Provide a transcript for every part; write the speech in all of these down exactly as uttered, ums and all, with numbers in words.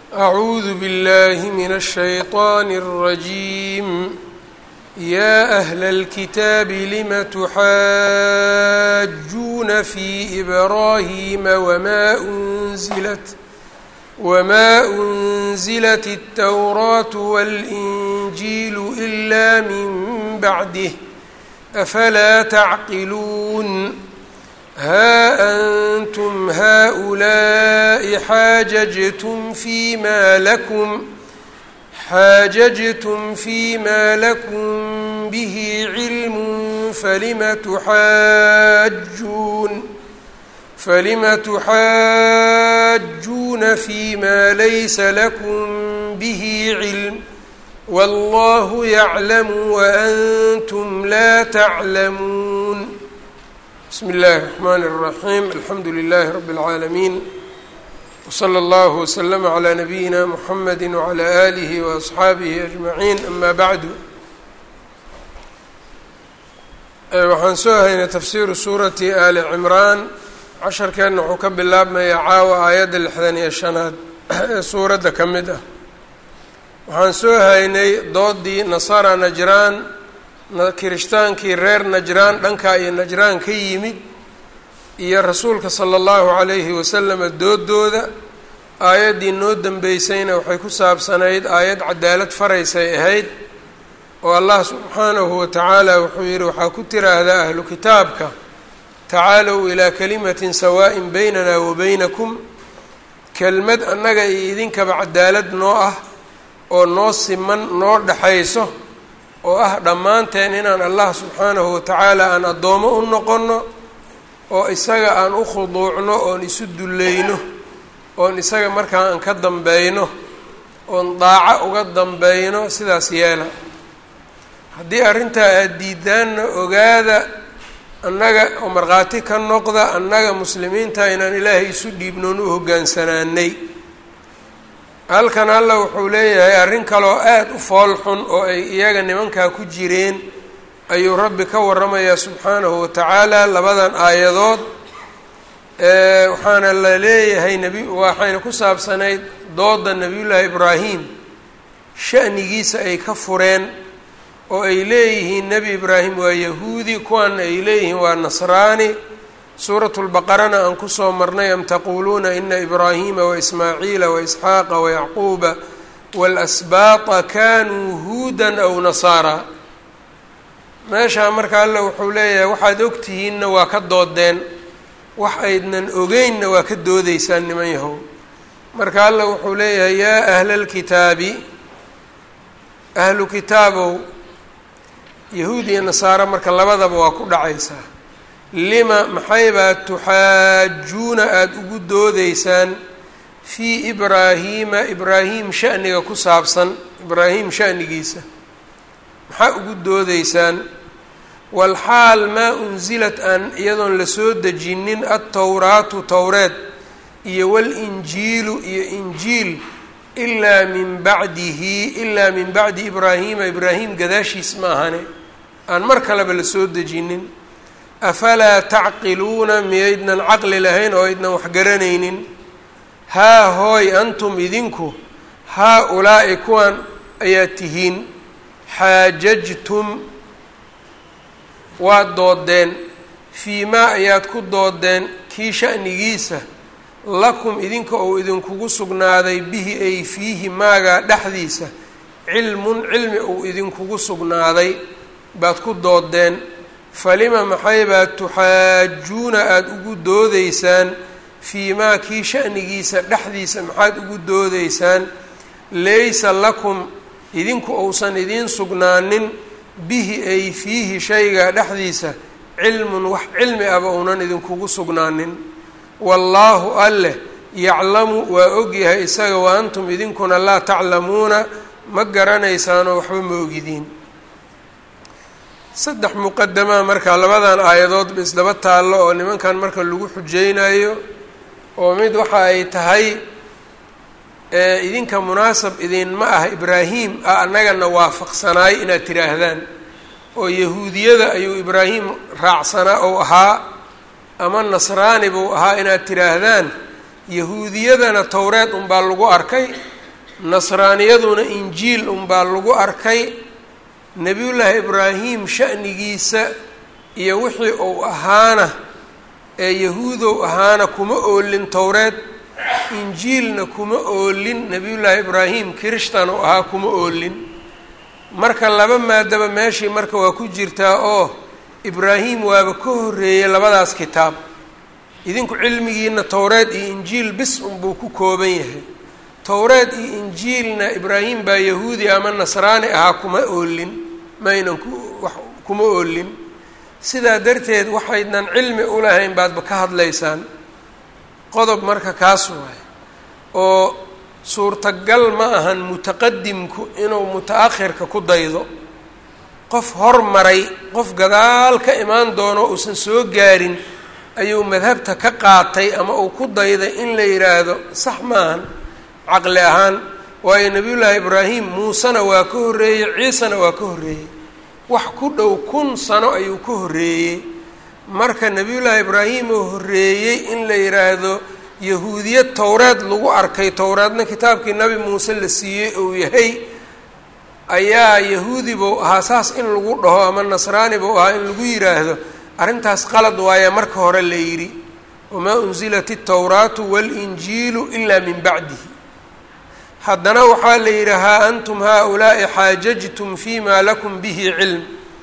أعوذ بالله من الشيطان الرجيم يا أهل الكتاب لم تحاجون في إبراهيم وما أنزلت وما أنزلت التوراة والإنجيل إلا من بعده أفلا تعقلون ها أنتم هؤلاء حاججتم فيما لكم حاججتم فيما لكم به علم فلم تحاجون فلم تحاجون فيما ليس لكم به علم والله يعلم وأنتم لا تعلمون. بسم الله الرحمن الرحيم. الحمد لله رب العالمين وصلى الله وسلم على نبينا محمد وعلى آله وأصحaabihi أجمعين. أما بعد waxaan soo haynay tafsiiru suurati Ali Cimraan. casharkeenna wuxuu ka bilaabmayaa caawa aayadda lixdan iyo shanaad ee suuradda ka mid ah. waxaan soo haynay doodii nasara najraan kiristaankii reer najraan dhankaa iyo najraan ka yimid iyo rasuulka sala allahu calayhi wasalama doodooda. aayaddii noo dambeysayna waxay ku saabsanayd aayad cadaalad faraysay ahayd oo allah subxaanahu wa tacaala wuxuu yidhi waxaa ku tiraahdaa ahlu kitaabka tacaalow ilaa kalimatin sawaa'in baynana wa baynakum, kelmad annaga iyo idinkaba cadaalad noo ah oo noo siman noo dhexayso oo ah dhammaanteen inaan allah subxaanahu wa tacaala aan addoomo u noqonno oo isaga aan u khuduucno oon isu dulleyno oon isaga markaa aan ka dambeyno oon daaco uga dambeyno. sidaas yeela. haddii arrintaa aada diidaanna ogaada annaga oo markhaati ka noqda annaga muslimiinta inaan ilaahay isu dhiibnoon u hoggaansanaanay. halkan alla wuxuu leeyahay arrin kaloo aada u fool xun oo ay iyaga nimankaa ku jireen ayuu rabbi ka warramayaa subxaanahu wa tacaala labadan aayadood. waxaana la leeyahay nebi waxayna ku saabsanayd dooda nebiyullaahi ibraahim sha'nigiisa ay ka fureen oo ay leeyihiin nebi ibraahim waa yahuudi, kuwaana ay leeyihiin waa nasraani. suuratu lbaqarana aan kusoo marnay am taquuluuna ina ibraahiima waismaaciila waisxaaqa wayacquuba waalasbaata kaanuu huudan aw nasaara. meeshaa marka alla wuxuu leeyahay waxaad ogtihiinna waa ka doodeen, wax aydnan ogeynna waa ka doodeysaan niman yahow. marka alla wuxuu leeyahay yaa ahla alkitaabi, ahlu kitaabow, yahuud iyo nasaaro marka labadaba waa ku dhacaysaa. lima maxaybaa tuxaajuuna aada ugu doodeysaan fii ibraahiima ibraahim sha'niga ku saabsan, ibraahim sha'nigiisa maxaa ugu doodeysaan? walxaal maa unsilat aan iyadoon lasoo dejinin altowraatu towreed iyo walinjiilu iyo injiil ilaa min bacdihi ilaa min bacdi ibraahiima ibraahim gadaashiis ma ahane aan mar kaleba lasoo dejinin. afalaa tacqiluuna miyaydnan caqli lahayn oo aydnan waxgaranaynin? haa hooy antum idinku haa-ulaa'i kuwan ayaad tihiin xaajajtum waad doodeen fii maa ayaad ku doodeen kii sha'nigiisa lakum idinka ou idinkugu sugnaaday bihi ay fiihi maagaa dhexdiisa cilmun cilmi uu idinkugu sugnaaday baad ku doodeen. falima maxaybaad tuxaajuuna aada ugu doodeysaan fii maa kii sha'nigiisa dhexdiisa maxaad ugu doodeysaan laysa lakum idinku ousan idiin sugnaanin bihi ay fiihi shaygaa dhexdiisa cilmun wax cilmi aba uunan idinkugu sugnaanin. wallaahu alleh yaclamu waa ogyahay isaga wa antum idinkuna laa taclamuuna ma garanaysaanoo waxba ma ogidiin. saddex muqadamaa marka labadan aayadoodba isdaba taallo oo nimankan marka lagu xujeynayo oo mid waxa ay tahay idinka munaasab idinma ah ibraahim a annagana waafaqsanaay inaad tidhaahdaan oo yahuudiyada ayuu ibraahim raacsanaa ou ahaa ama nasraani buu ahaa inaad tidhaahdaan yahuudiyadana towreed unbaa lagu arkay nasraaniyaduna injiil unbaa lagu arkay. nebiyullaahi ibraahim sha'nigiisa iyo wixii uu ahaana ee yahuudow ahaana kuma oolin towreed, injiilna kuma oolin. nebiyullaahi ibraahim kirishtan uu ahaa kuma oolin. marka laba maadaba meeshii marka waa ku jirtaa oo ibraahim waaba ka horreeyey labadaas kitaab. idinku cilmigiina towreed iyo injiil bis unbuu ku kooban yahay. towreed iyo injiilna ibraahim baa yahuudi ama nasraani ahaa kuma oolin, maynan ku wax kuma oolin. sidaa darteed waxaydnan cilmi u lahayn baadba ka hadlaysaan. qodob marka kaas waaye oo suurtagal ma ahan mutaqadimku inuu muta-akhirka ku daydo. qof hormaray qof gadaal ka imaan doono uusan soo gaarin ayuu madhabta ka qaatay ama uu ku dayday in la yidhaahdo sax maahan caqli ahaan. waayo nebiyullaahi ibraahim muusena waa ka horreeyey, ciisena waa ka horreeyey. wax ku dhow kun sano ayuu ka horreeyey. marka nebiyullaahi ibraahim oo horreeyey in la yidhaahdo yahuudiyad towreed lagu arkay, towreedna kitaabkii nabi muuse la siiyey uu yahay, ayaa yahuudi buu ahaa saas in lagu dhaho ama nasraani buu ahaa in lagu yidhaahdo arrintaas qalad waaye marka hore la yidhi. wamaa unzilat altawraatu waalinjiilu ilaa min bacdihi. haddana waxaa la yidhi haa antum haa-ulaa'i xaajajtum fima lakum bihi cilm.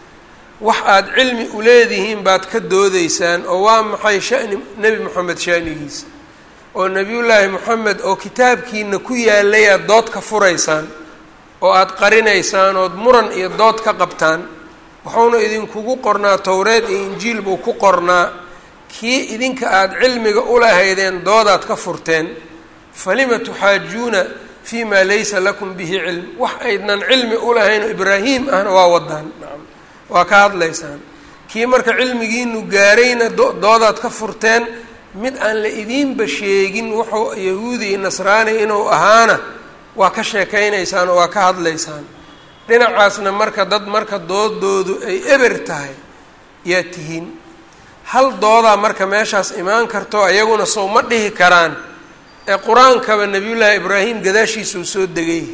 wax aada cilmi uleedihiin baad ka doodaysaan oo waa maxay shani nebi moxamed shanigiisa oo nebiyullaahi moxamed oo kitaabkiina ku yaalay aad dood ka furaysaan oo aada qarinaysaan ood muran iyo dood ka qabtaan. wuxuuna idinkugu qornaa towreed iyo injiil buu ku qornaa. kii idinka aada cilmiga ulahaydeen doodaad ka furteen. falima tuxaajuuna fii maa laysa lakum bihi cilm. wax aydnan cilmi ulahayn oo ibraahim ahna waa wadaan, waa ka hadlaysaan. kii marka cilmigiinu gaarayna doodaad ka furteen. mid aan la idiinba sheegin wuxuu yahuudi iyo nasraani inuu ahaana waa ka sheekaynaysaan oo waa ka hadlaysaan. dhinacaasna marka dad marka doodoodu ay eber tahay yaa tihiin. hal doodaa marka meeshaas imaan karto ayaguna sow ma dhihi karaan ee qur-aankaba nebiyullaahi ibraahim gadaashiisa uu soo degay.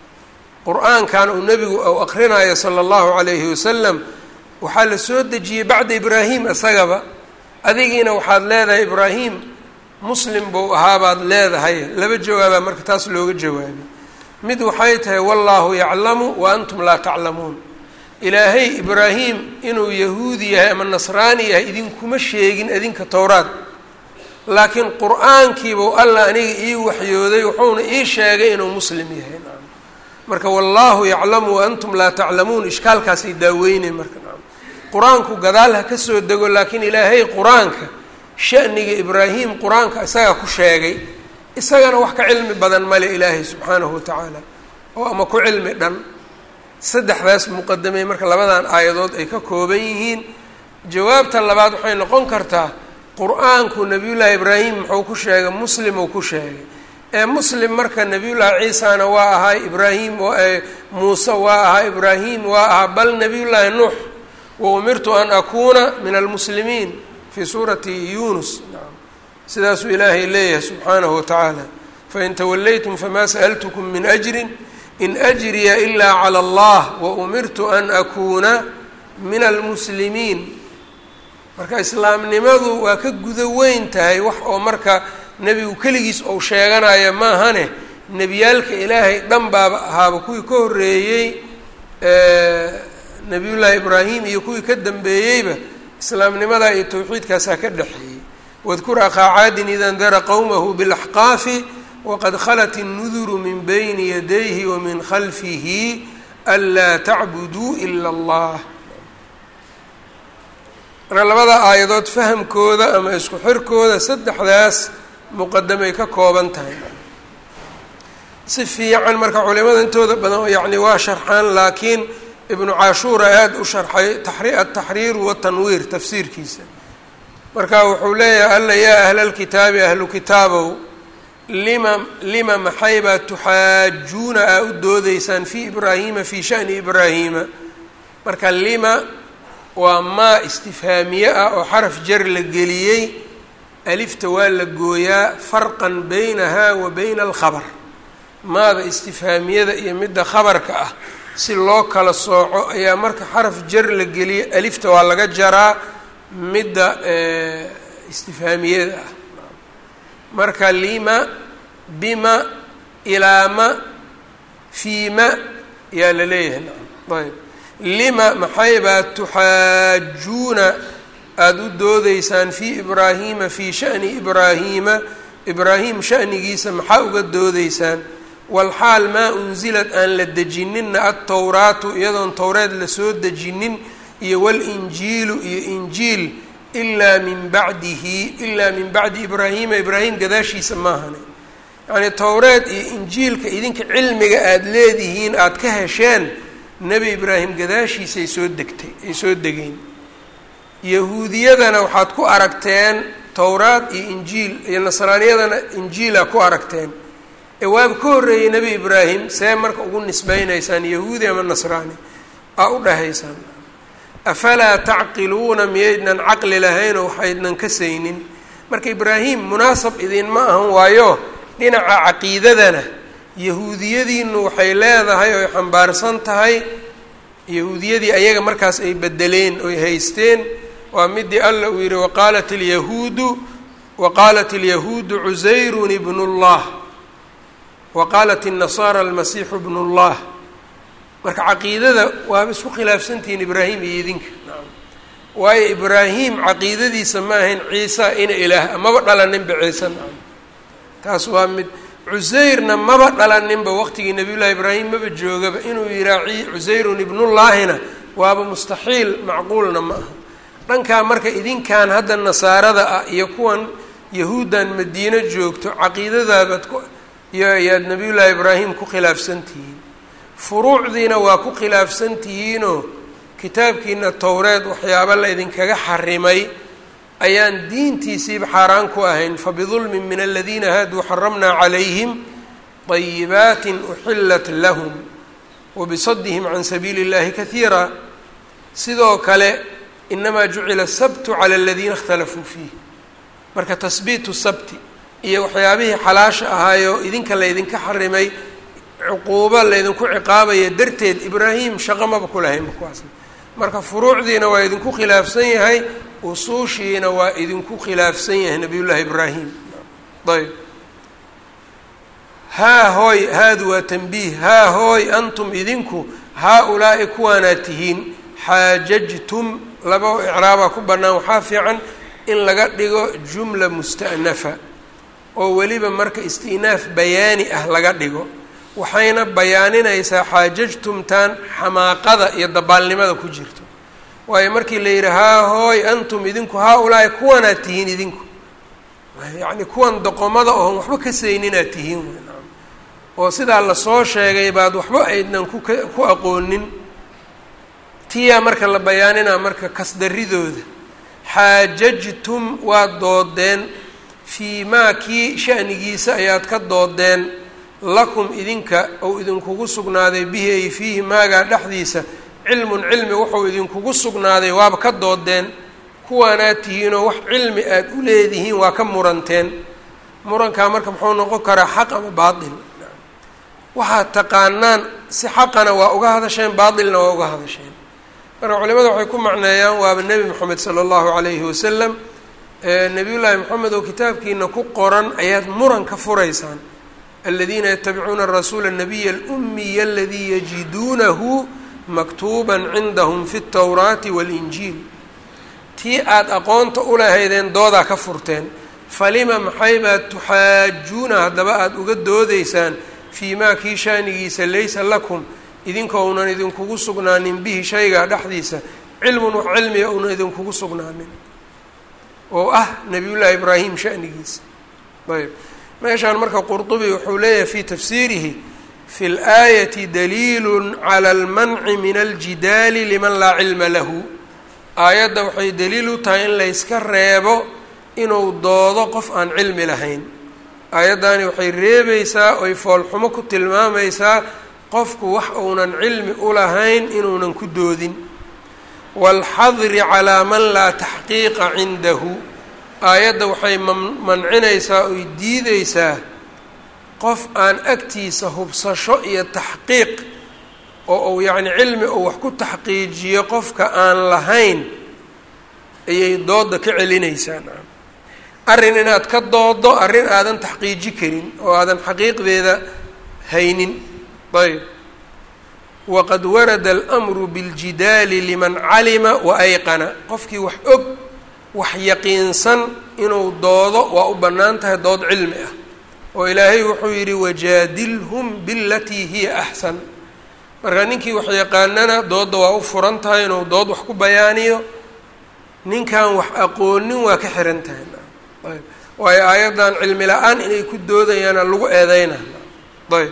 qur-aankan uu nebigu ou aqrinayo sala allahu calayhi wasalam waxaa la soo dejiyey bacda ibraahim isagaba. adigiina waxaad leedahay ibraahim muslim buu ahaabaad leedahay. laba jawaabaa marka taas looga jawaabay. mid waxay tahay wallaahu yaclamu wa antum laa taclamuun. ilaahay ibraahim inuu yahuudi yahay ama nasraani yahay idinkuma sheegin idinka towraad, laakiin qur-aankiibuu alla aniga ii waxyooday wuxuuna ii sheegay inuu muslim yahay. marka wallaahu yaclamu wa antum laa taclamuun ishkaalkaasay daaweynay. marka qur-aanku gadaal ha ka soo dego, laakiin ilaahay qur-aanka sha'niga ibraahim qur-aanka isagaa ku sheegay. isagana wax ka cilmi badan male ilaahay subxaanahu watacaala oo ama ku cilmi dhan. saddexdaas muqadamay marka labadan aayadood ay ka kooban yihiin. jawaabta labaad waxay noqon kartaa qur-aanku nebiyullaahi ibraahim muxuu ku sheegay muslim uu ku sheegay. ee muslim marka nebiyullaahi ciisana waa ahaa ibraahim muuse waa ahaa ibraahim waa ahaa bal nebiyullaahi nuux wa umirtu an akuuna min almuslimiin fii suurati yunus. sidaasuu ilaahay leeyahay subxaanahu watacaala fain tawallaytum famaa sa'altukum min ajrin in ajriya ilaa cala allah wa umirtu an akuuna min almuslimiin. marka islaamnimadu waa ka guda weyn tahay wax oo marka nebigu keligiis ou sheeganaya maahane nebiyaalka ilaahay dhan baaba ahaaba kuwii ka horreeyey nebiyullaahi ibraahim iyo kuwii ka dambeeyeyba islaamnimadaa iyo tawxiidkaasaa ka dhexeeyey. wadkur akhaa caadin ida ndara qowmahu bilaxqaafi waqad khalat innuduru min bayni yadayhi wa min khalfihi anlaa tacbuduu ila allah. marka labada aayadood fahamkooda ama isku xirkooda saddexdaas muqadamay ka kooban tahay. si fiican marka culimada intooda badan yacni waa sharxaan, laakiin ibnu cashuura aada u sharxay ataxriiru watanwiir tafsiirkiisa. marka wuxuu leeyahay alla yaa ahla lkitaabi ahlu kitaabow lima lima maxaybaa tuxaajuuna aa u doodeysaan fii ibraahiima fii shani ibraahiima. marka lima waa maa istifhaamiye ah oo xaraf jar la geliyey. alifta waa la gooyaa farqan baynaha wa bayna alkhabar. maada istifhaamiyada iyo midda khabarka ah si loo kala sooco ayaa marka xaraf jar la geliyo alifta waa laga jaraa midda istifhaamiyada ah marka lima bima ilaama fiima yaa la leeyahay ayb lima maxay baa tuxaajuuna aada u doodeysaan fii ibraahiima fii sha'ni ibraahiima ibraahim sha'nigiisa maxaa uga doodeysaan walxaal maa unsilad aan la dejininna adtowraatu iyadoon towreed lasoo dejinin iyo walinjiilu iyo injiil ilaa min bacdihi ilaa min bacdi ibraahiima ibraahim gadaashiisa maahane yacnii towreed iyo injiilka idinka cilmiga aada leedihiin aada ka hesheen nebi ibraahim gadaashiisay soo degtay ay soo degeen yahuudiyadana waxaad ku aragteen towraad iyo injiil iyo nasraaniyadana injiila ku aragteen ee waaba ka horreeyey nebi ibraahim see marka ugu nisbeynaysaan yahuudi ama nasraani aa u dhahaysaan afalaa tacqiluuna miyaydnan caqli lahaynoo waxaydnan ka saynin marka ibraahim munaasab idinma ahan waayo dhinaca caqiidadana yahuudiyadiinu waxay leedahay oy xambaarsan tahay yahuudiyadii ayaga markaas ay bedeleen oy haysteen waa midii alla uu yihi waqaalat alyahuudu waqaalat alyahuudu cusayrun ibnu llah waqaalat الnasaara almasiixu ibnu llah marka caqiidada waaba isku khilaafsantihiin ibraahim iyo idinka waayo ibraahim caqiidadiisa ma ahayn ciisa ina ilaah maba dhalaninba ciise nacam taas waa mid cusayrna maba dhalaninba waqtigii nabiy llahi ibraahim maba joogaba inuu yihaa cusayrun ibnullaahina waaba mustaxiil macquulna ma aha dhankaa marka idinkan hadda nasaarada ah iyo kuwan yahuuddan madiino joogto caqiidadaabaad ku iyo ayaad nabiy llaahi ibraahim ku khilaafsan tihiin furuucdiina waa ku khilaafsan tihiinoo kitaabkiina towreed waxyaaba la idinkaga xarimay ayaan diintiisiiba xaaraan ku ahayn fabidulmin min aladiina haaduu xaramnaa calayhim طayibaatin uxilat lahum wabisadihim can sabiili اllahi kahiira sidoo kale inamaa jucila asabtu cala aladiina اkhtalafuu fiih marka tasbiitu sabti iyo waxyaabihii xalaasha ahaayo idinka laydinka xarimay cuquubo laydinku ciqaabaya darteed ibraahim shaqo maba ku lahaynba kuwaas marka furuucdiina waa idinku khilaafsan yahay usuushiina waa idinku khilaafsan yahay nabiy llaahi ibraahim ayb haa hooy haadu waa tanbiih haa hooy antum idinku haa-ulaa'i kuwaanaad tihiin xaajajtum laba icraabaa ku bannaan waxaa fiican in laga dhigo jumla musta'nafa oo weliba marka isti'naaf bayaani ah laga dhigo waxayna bayaaninaysaa xaajajtumtaan xamaaqada iyo dabaalnimada ku jirto waayo markii la yidhi haa hooy antum idinku haa-ulaa'i kuwanaad tihiin idinku yacni kuwan doqomada oon waxba ka sayninaad tihiin oo sidaa lasoo sheegay baad waxba aydnan kuka ku aqoonin tiyaa marka la bayaaninaa marka kasdaridooda xaajajtum waad doodeen fii maa kii sha'nigiisa ayaad ka doodeen lakum idinka ou idinkugu sugnaaday bihi ay fiihi maagaa dhexdiisa cilmun cilmi wuxuu idinkugu sugnaaday waaba ka doodeen kuwaanaad tihiinoo wax cilmi aada u leedihiin waa ka muranteen murankaa marka muxuu noqon karaa xaq ama baatil waxaad taqaanaan si xaqana waa uga hadasheen baatilna waa uga hadasheen marka culimada waxay ku macneeyaan waaba nebi moxamed sala allahu calayhi wasalam nabiy llaahi moxamed oo kitaabkiina ku qoran ayaad muran ka furaysaan aladiina yatabicuuna arasuula الnabiya alumiya aladii yajiduunahu maktuuba cindahum fi اtowraati waاlinjiil tii aada aqoonta ulahaydeen doodaa ka furteen falima maxay baad tuxaajuuna haddaba aada uga doodeysaan fii maa kii shaanigiisa laysa lakum idinka uunan idinkugu sugnaanin bihi shaygaa dhexdiisa cilmun wax cilmiga uunan idinkugu sugnaanin oo ah nabiyullaahi ibraahim shanigiisa ayb meeshaan marka qurطubi wuxuu leeyahay fii tafsiirihi fi اlaayati daliilu calى اlmanci min aljidaali liman laa cilma lahu aayadda waxay daliil u tahay in layska reebo inuu doodo qof aan cilmi lahayn aayaddani waxay reebaysaa oy foolxumo ku tilmaamaysaa qofku wax uunan cilmi ulahayn inuunan ku doodin wاlxadri calىa man laa taxqiiqa cindahu aayadda waxay mancinaysaa oy diideysaa qof aan agtiisa hubsasho iyo taxqiiq oo uu yacni cilmi uu wax ku taxqiijiyo qofka aan lahayn ayay dooda ka celinaysaa arrin inaad ka doodo arrin aadan taxqiiji karin oo aadan xaqiiqdeeda haynin. ayb waqad warada almru biljidaali liman calima wa ayqana, qofkii wax og wax yaqiinsan inuu doodo waa u bannaan tahay dood cilmi ah, oo ilaahay wuxuu yidhi wajaadilhum bilatii hiya axsan. marka ninkii wax yaqaanana doodda waa u furan tahay inuu dood wax ku bayaaniyo, ninkan wax aqoonin waa ka xiran tahay. ayb waayo aayaddan cilmi la-aan inay ku doodayaana lagu eedeyna. ayb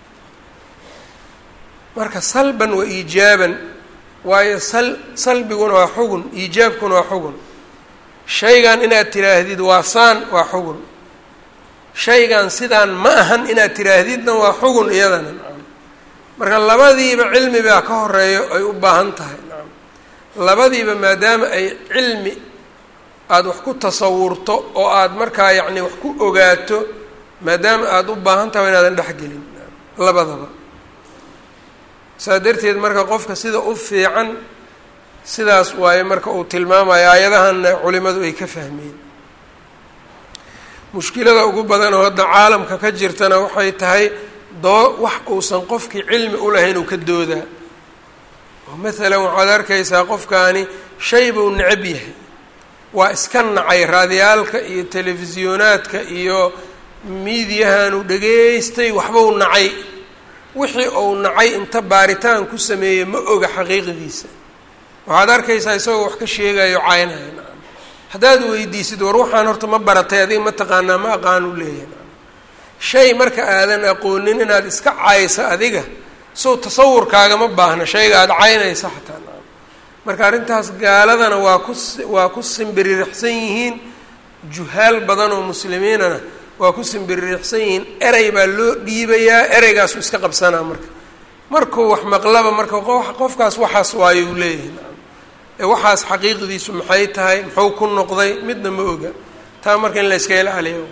marka salban wa iijaaban, waayo sal salbiguna waa xugun, iijaabkuna waa xugun. shaygan inaad tiraahdid waa saan waa xugun, shaygan sidaan ma ahan inaad tiraahdidna waa xugun iyadana. marka labadiiba cilmi baa ka horeeyo ay u baahan tahay. labadiiba maadaama ay cilmi aada wax ku tasawurto oo aada markaa yacni wax ku ogaato, maadaama aada u baahan tahay inaadan dhexgelin labadaba. saa darteed marka qofka sida u fiican sidaas waaye marka uu tilmaamayo aayadahanna culimadu ay ka fahmeen. mushkilada ugu badan oo hadda caalamka ka jirtana waxay tahay doo wax uusan qofkii cilmi u lahayn uu ka doodaa. oo maalan waxaad arkaysaa qofkaani shay buu necab yahay, waa iska nacay raadiyaalka iyo telefisyonaadka iyo miidiyahan uu dhegaystay waxbuu nacay, wixii uu nacay inta baaritaan ku sameeyey ma oga xaqiiqdiisa. waxaad arkaysaa isagoo wax ka sheegayo caynaya. haddaad weydiisid war waxaan horta ma baratay adiga ma taqaanaa ma aqaan u leeyahay. shay marka aadan aqoonin inaad iska cayso adiga sow tasawurkaagama baahna shayga aada caynaysa xataa. marka arrintaas gaaladana waa ku waa ku simbiririxsan yihiin, juhaal badan oo muslimiinana waa ku simbiririxsan yihiin. erey baa loo dhiibayaa, ereygaasu iska qabsanaa. marka markuu wax maqlaba marka qofkaas waxaas waayo uu leeyahay. ee waxaas xaqiiqdiisu maxay tahay, muxuu ku noqday, midna ma oga. taa marka in la iska ilaaliyo.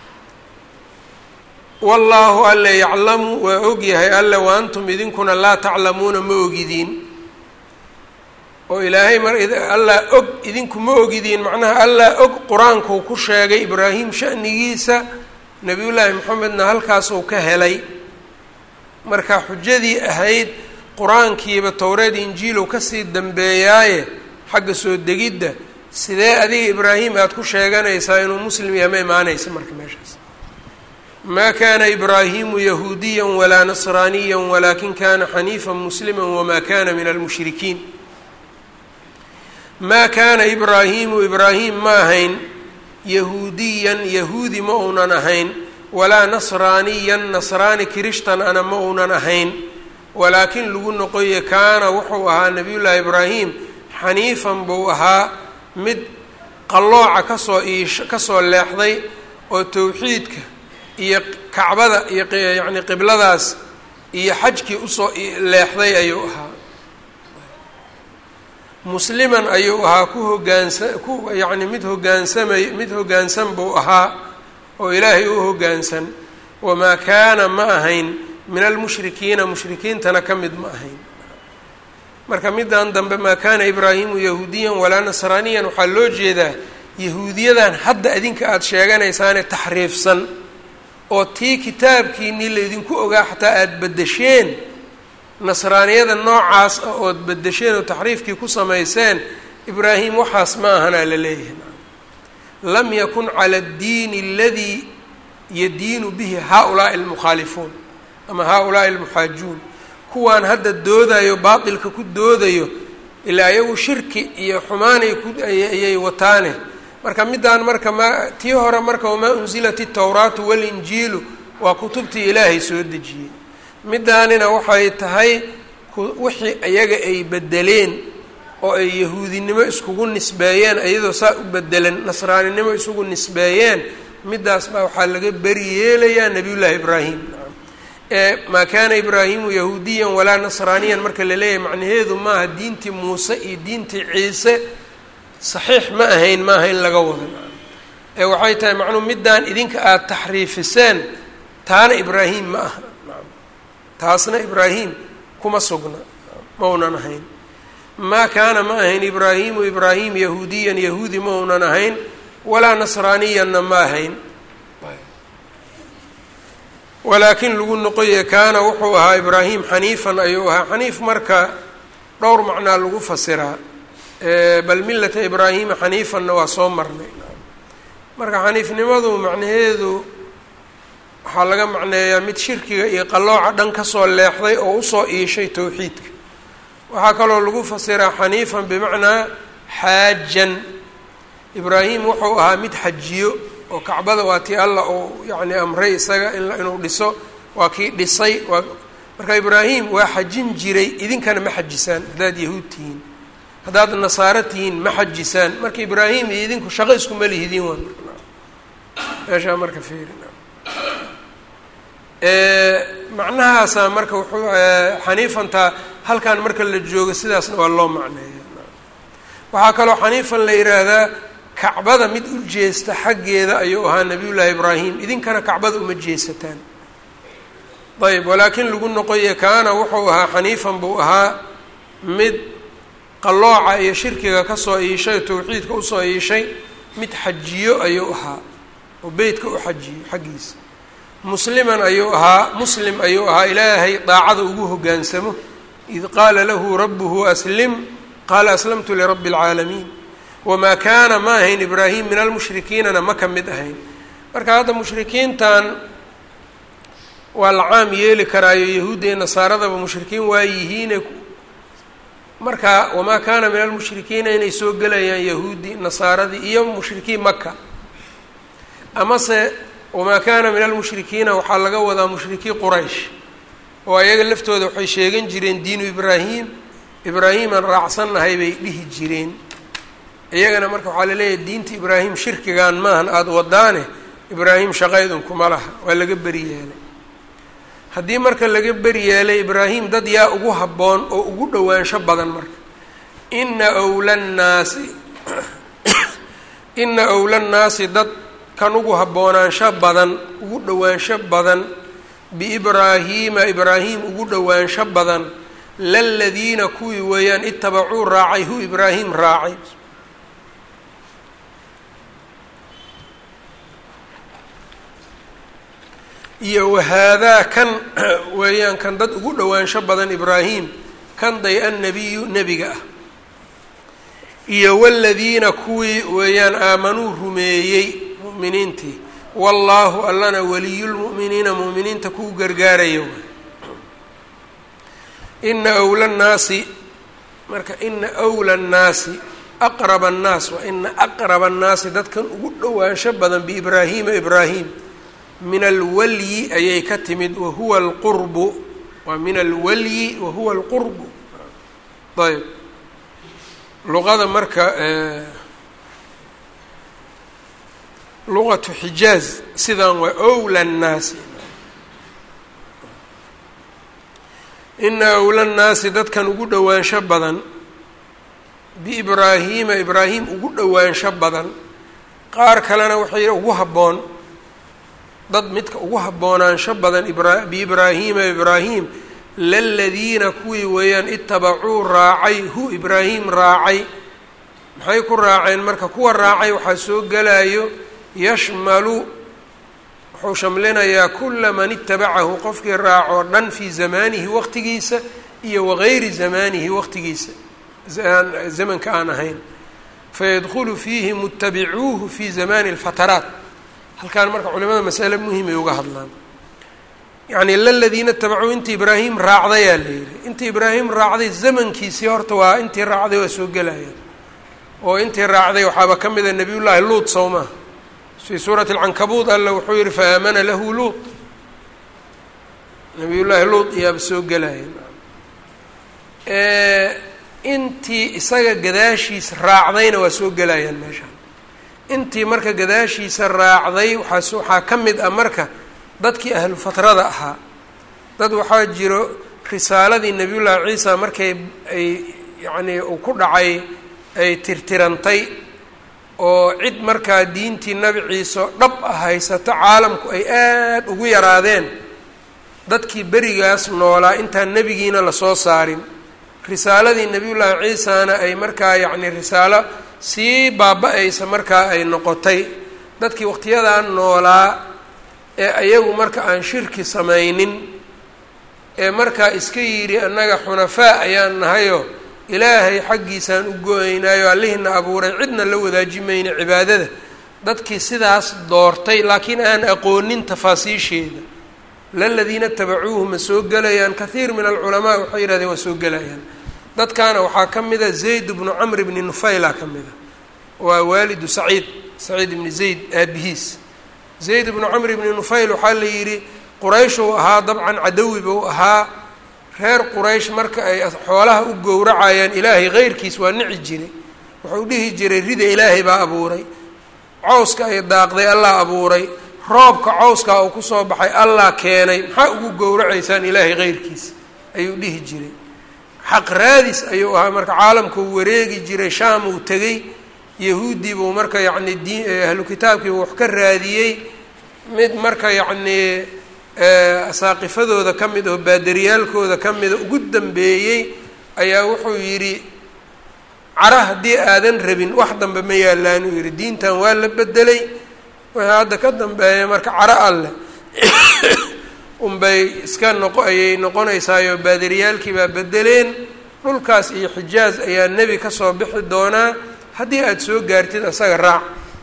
wallaahu alla yaclamu waa ogyahay alle wa antum idinkuna laa taclamuuna ma ogidiin. oo ilaahay mar allaa og idinku ma ogidiin, macnaha allaa og qur-aankuu ku sheegay ibraahim sha'nigiisa, nebiyullaahi moxamedna halkaasuu ka helay. marka xujadii ahayd qur-aankiiba towreed injiilow kasii dambeeyaaye xagga soo degidda, sidee adiga ibraahim aada ku sheeganaysaa inuu muslim yahay ma imaanaysa marka meeshaas. maa kaana ibraahimu yahuudiya walaa nasraaniya walaakin kana xaniifa muslima wamaa kana min almushrikiin. maa kaana ibraahimu ibraahim ma ahayn yahuudiyan yahuudi ma uunan ahayn, walaa nasraaniyan nasraani kirishtan ana ma uunan ahayn, walaakin lagu noqoye kaana wuxuu ahaa nabiyullaahi ibraahim xaniifan buu ahaa mid qallooca kasoo iish kasoo leexday oo towxiidka iyo kacbada iyo yacni qibladaas iyo xajkii usoo leexday ayuu ahaa. musliman ayuu ahaa ku hogaansa ku yacni mid hogaansamay mid hoggaansan buu ahaa oo ilaahay u hoggaansan. wamaa kaana ma ahayn min almushrikiina mushrikiintana ka mid ma ahayn. marka middan dambe maa kaana ibraahimu yahuudiyan walaa nasraaniyan waxaa loo jeedaa yahuudiyadan hadda idinka aada sheeganaysaane taxriifsan oo tii kitaabkiinii laydinku ogaa xataa aada beddesheen, nasraaniyada noocaas ah ood beddesheen oo taxriifkii ku samayseen, ibraahim waxaas ma ahanaa la leeyahay. lam yakun cala addiini aladii yadiinu bihi haa-ulaa'i almukhaalifuun ama haa-ulaa'i almuxaajuun. kuwaan hadda doodayo baatilka ku doodayo ilaa iyagu shirki iyo xumaanay ku ayay wataane. marka middaan marka ma tii hore marka wamaa unzilat itawraatu walinjiilu waa kutubtii ilaahay soo dejiyey. middaanina waxay tahay wixii iyaga ay bedeleen oo ay yahuudinimo iskugu nisbeeyeen, iyadoo saa u bedelan nasraaninimo isugu nisbeeyeen, middaas baa waxaa laga beri yeelayaa nebiyullaahi ibraahim. ee maa kaana ibraahimu yahuudiyan walaa nasraaniyan marka la leeyahay macnaheedu maaha diintii muuse iyo diintii ciise saxiix ma ahayn maaha in laga wada. ee waxay tahay macnuu middaan idinka aada taxriifiseen taana ibraahim ma aha taasna ibraahim kuma sugna maunan ahayn maa kaana ma ahayn ibraahimu ibraahim yahuudiyan yahuudi ma unan ahayn walaa nasraaniyanna ma ahayn walaakin lagu noqoye kaana wuxuu ahaa ibraahim xaniifan ayuu ahaa xaniif marka dhowr macnaa lagu fasiraa bal millata ibraahima xaniifanna waa soo marnay marka xaniifnimadu macnaheedu waxaa laga macneeyaa mid shirkiga iyo qallooca dhan kasoo leexday oo usoo iishay towxiidka waxaa kaloo lagu fasiraa xaniifan bimacnaa xaajan ibraahim wuxuu ahaa mid xajiyo oo kacbada waa tii alla uu yacni amray isaga inuu dhiso waa kii dhisay waa marka ibraahim waa xajin jiray idinkana ma xajisaan haddaad yahuud tihiin haddaad nasaaro tihiin ma xajisaan marka ibraahim iyo idinku shaqo iskuma lihidiin waan meeshaa marka fiirina macnahaasaa marka wuxuu xaniifantaa halkan marka la joogo sidaasna waa loo macneeya waxaa kaloo xaniifan la yidhaahdaa kacbada mid u jeesta xaggeeda ayuu ahaa nabiyullaahi ibraahim idinkana kacbada uma jeesataan ayb walaakin lagu noqoye kaana wuxuu ahaa xaniifan buu ahaa mid qallooca iyo shirkiga kasoo iishay towxiidka usoo iishay mid xajiyo ayuu ahaa oo beytka u xajiyo xaggiisa musliman ayuu ahaa muslim ayuu ahaa ilaahay daacada ugu hoggaansamo id qaala lahu rabbuhu aslim qaala aslamtu lirabbi اlcaalamiin wamaa kaana ma ahayn ibraahim min almushrikiinana ma ka mid ahayn marka hadda mushrikiintan waa la caam yeeli karaayo yahuudda iyo nasaaradaba mushrikiin waa yihiine marka wamaa kaana min almushrikiina inay soo gelayaan yahuudi nasaaradii iyo mushrikiin maka amase wamaa kaana min almushrikiina waxaa laga wadaa mushrikii quraysh oo ayaga laftooda waxay sheegan jireen diinu ibraahim ibraahimaan raacsannahay bay dhihi jireen iyagana marka waxaa laleeyahay diinta ibraahim shirkigan maahan aada wadaane ibraahim shaqaydun kuma laha waa laga beri yeelay haddii marka laga beri yeelay ibraahim dad yaa ugu habboon oo ugu dhowaansho badan marka ina wla nnaasi ina owla nnaasi dad kan ugu haboonaansho badan ugu dhowaansho badan biibraahiima ibraahim ugu dhowaansho badan laladiina kuwii weeyaan itabacuu raacay hu ibraahim raacay iyo wahaadaa kan weeyaan kan dad ugu dhowaansho badan ibraahim kan day annabiyu nebiga ah iyo waladiina kuwii weeyaan aamanuu rumeeyey mu'miniintii wallaahu allana waliyulmu'miniina mu'miniinta kuu gargaarayo ina wla nnaasi marka ina wla nnaasi aqraba annaas wa ina aqraba annaasi dadkan ugu dhowaansho badan biibraahiima ibraahim min alwalyi ayay ka timid wahuwa alqurbu waa min alwalyi wahuwa alqurbu ayb luqada marka luqatu xijaaz sidaan waa owla nnaasi ina owla nnaasi dadkan ugu dhowaansho badan biibraahiima ibraahim ugu dhowaansho badan qaar kalena waxay ugu habboon dad midka ugu haboonaansho badan biibraahiima ibraahim laladiina kuwii weeyaan itabacuu raacay hu ibraahim raacay maxay ku raaceen marka kuwa raacay waxaa soo gelayo yashmalu wuxuu shamlinayaa kula man itabacahu qofkii raacoo dhan fii zamaanihi waqtigiisa iyo wagayri zamaanihi waqtigiisa zamanka aan ahayn fayadkhulu fiihi mutabicuuhu fi zamaani اlfataraat halkaan marka culimada masale muhimay uga hadlaan yacni laladiina itabacuu intii ibraahim raacdayaa la yihi intii ibraahim raacday zamankiisii horta waa intii raacday waa soo gelaya oo intii raacday waxaaba ka mida nabiy llaahi luut sow maha fii suurati alcankabuud alla wuxuu yihi faamana lahu luut nabiy llaahi luut iyaaba soo gelaya intii isaga gadaashiis raacdayna waa soo gelayaan meeshaan intii marka gadaashiisa raacday waxaas waxaa ka mid ah marka dadkii ahlu fatrada ahaa dad waxaa jiro risaaladii nabiyullaahi ciisa markay ay yacnii uu ku dhacay ay tirtirantay oo cid markaa diintii nabi ciise dhab ah haysato caalamku ay aada ugu yaraadeen dadkii berigaas noolaa intaan nebigiina lasoo saarin risaaladii nebiyullaahi ciisana ay markaa yacni risaalo sii baaba-aysa markaa ay noqotay dadkii waqtiyadan noolaa ee ayagu marka aan shirki samaynin ee markaa iska yidhi annaga xunafaa ayaan nahayo ilaahay xaggiisaan u go-aynaayo allihina abuuray cidna la wadaaji mayna cibaadada dadkii sidaas doortay laakiin aan aqoonin tafaasiisheeda laladiina tabacuuhu ma soo gelayaan kathiir min alculamaa waxay yihahdeen waa soo gelayaan dadkaana waxaa ka mida zayd bnu camr bni nufayla ka mida waa waalidu saciid saciid ibni zayd aabihiis zayd bnu camr ibni nufayl waxaa la yidhi qurayshuu ahaa dabcan cadawi buu ahaa reer quraysh marka ay xoolaha u gowracayaan ilaahay keyrkiis waa nici jiray wuxuu dhihi jiray rida ilaahay baa abuuray cawska ay daaqday allah abuuray roobka cawskaa uu kusoo baxay allah keenay maxaa ugu gowracaysaan ilaahay keyrkiis ayuu dhihi jiray xaq raadis ayuu ahaa marka caalamkuu wareegi jiray shaam uu tegey yahuudii buu marka yacni diin ahlu kitaabkiibu wax ka raadiyey mid marka yacnii asaaqifadooda ka mid oo baadariyaalkooda ka mida ugu dambeeyey ayaa wuxuu yidhi cara haddii aadan rabin wax dambe ma yaallaan uu yidhi diintan waa la bedelay wixii hadda ka dambeeya marka caro alleh unbay iska noqo ayay noqonaysaayo baadariyaalkii baa bedeleen dhulkaas iyo xijaaz ayaa nebi ka soo bixi doonaa haddii aada soo gaartid asaga raac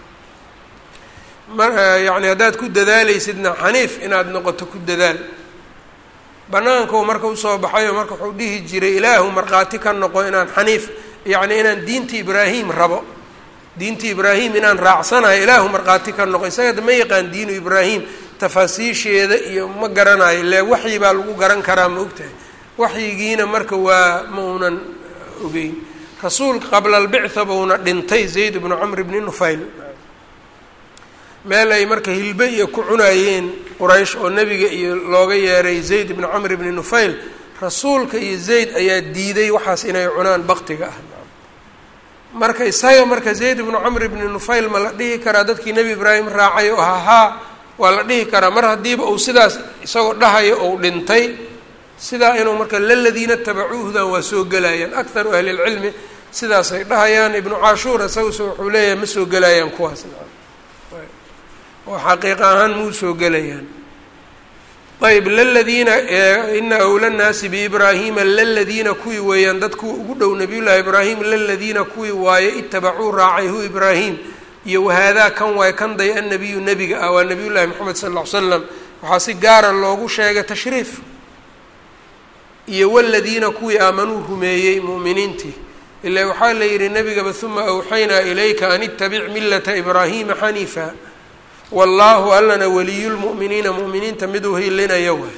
ma yacni haddaad ku dadaalaysidna xaniif inaad noqoto ku dadaal banaankou marka usoo baxayo marka wuxuu dhihi jiray ilaahu markhaati ka noqo inaan xaniif yacni inaan diintii ibraahim rabo diintii ibraahim inaan raacsanayo ilaahu markhaati ka noqo isaga ma yaqaan diinu ibraahim tafaasiisheeda iyo ma garanayo ile waxyi baa lagu garan karaa ma ogtahay waxyigiina marka waa ma unan ogeyn rasuulka qabla albictha buuna dhintay zayd bnu camr bni nufayl meel ay marka hilbe iyo ku cunaayeen quraysh oo nebiga iyo looga yeeray zayd bnu camr bni nufayl rasuulka iyo zayd ayaa diiday waxaas inay cunaan baktiga ah marka isaga marka zayd bnu camr bni nufayl ma la dhihi karaa dadkii nebi ibraahim raacay oo ahaa haa waa la dhihi karaa mar haddiiba uu sidaas isagoo dhahayo ou dhintay sidaa inuu marka laladiina tabacuuhdan waa soo gelayaan akharu ahli lcilmi sidaasay dhahayaan ibnu cashuur isaguse wuxuu leeyahay ma soo gelayaan kuwaas oo xaqiiqa ahaan muu soo gelayaan ayb laladiina ina awla nnaasi biibraahiima laladiina kuwii weeyaan dad kuwa ugu dhow nabiyullaahi ibraahim laladiina kuwii waaye itabacuu raacay hu ibraahim iyo wahaadaa kan waaye kan day annabiyu nebiga ah waa nabiyullaahi moxamed sala alla ly slam waxaa si gaara loogu sheegay tashriif iyo waladiina kuwii aamanuu rumeeyey mu'miniintii ilaa waxaa la yidhi nebigaba uma awxaynaa ilayka an ittabic millata ibraahiima xaniifa wallaahu allana waliyulmu'miniina mu'miniinta miduu hilinaya waay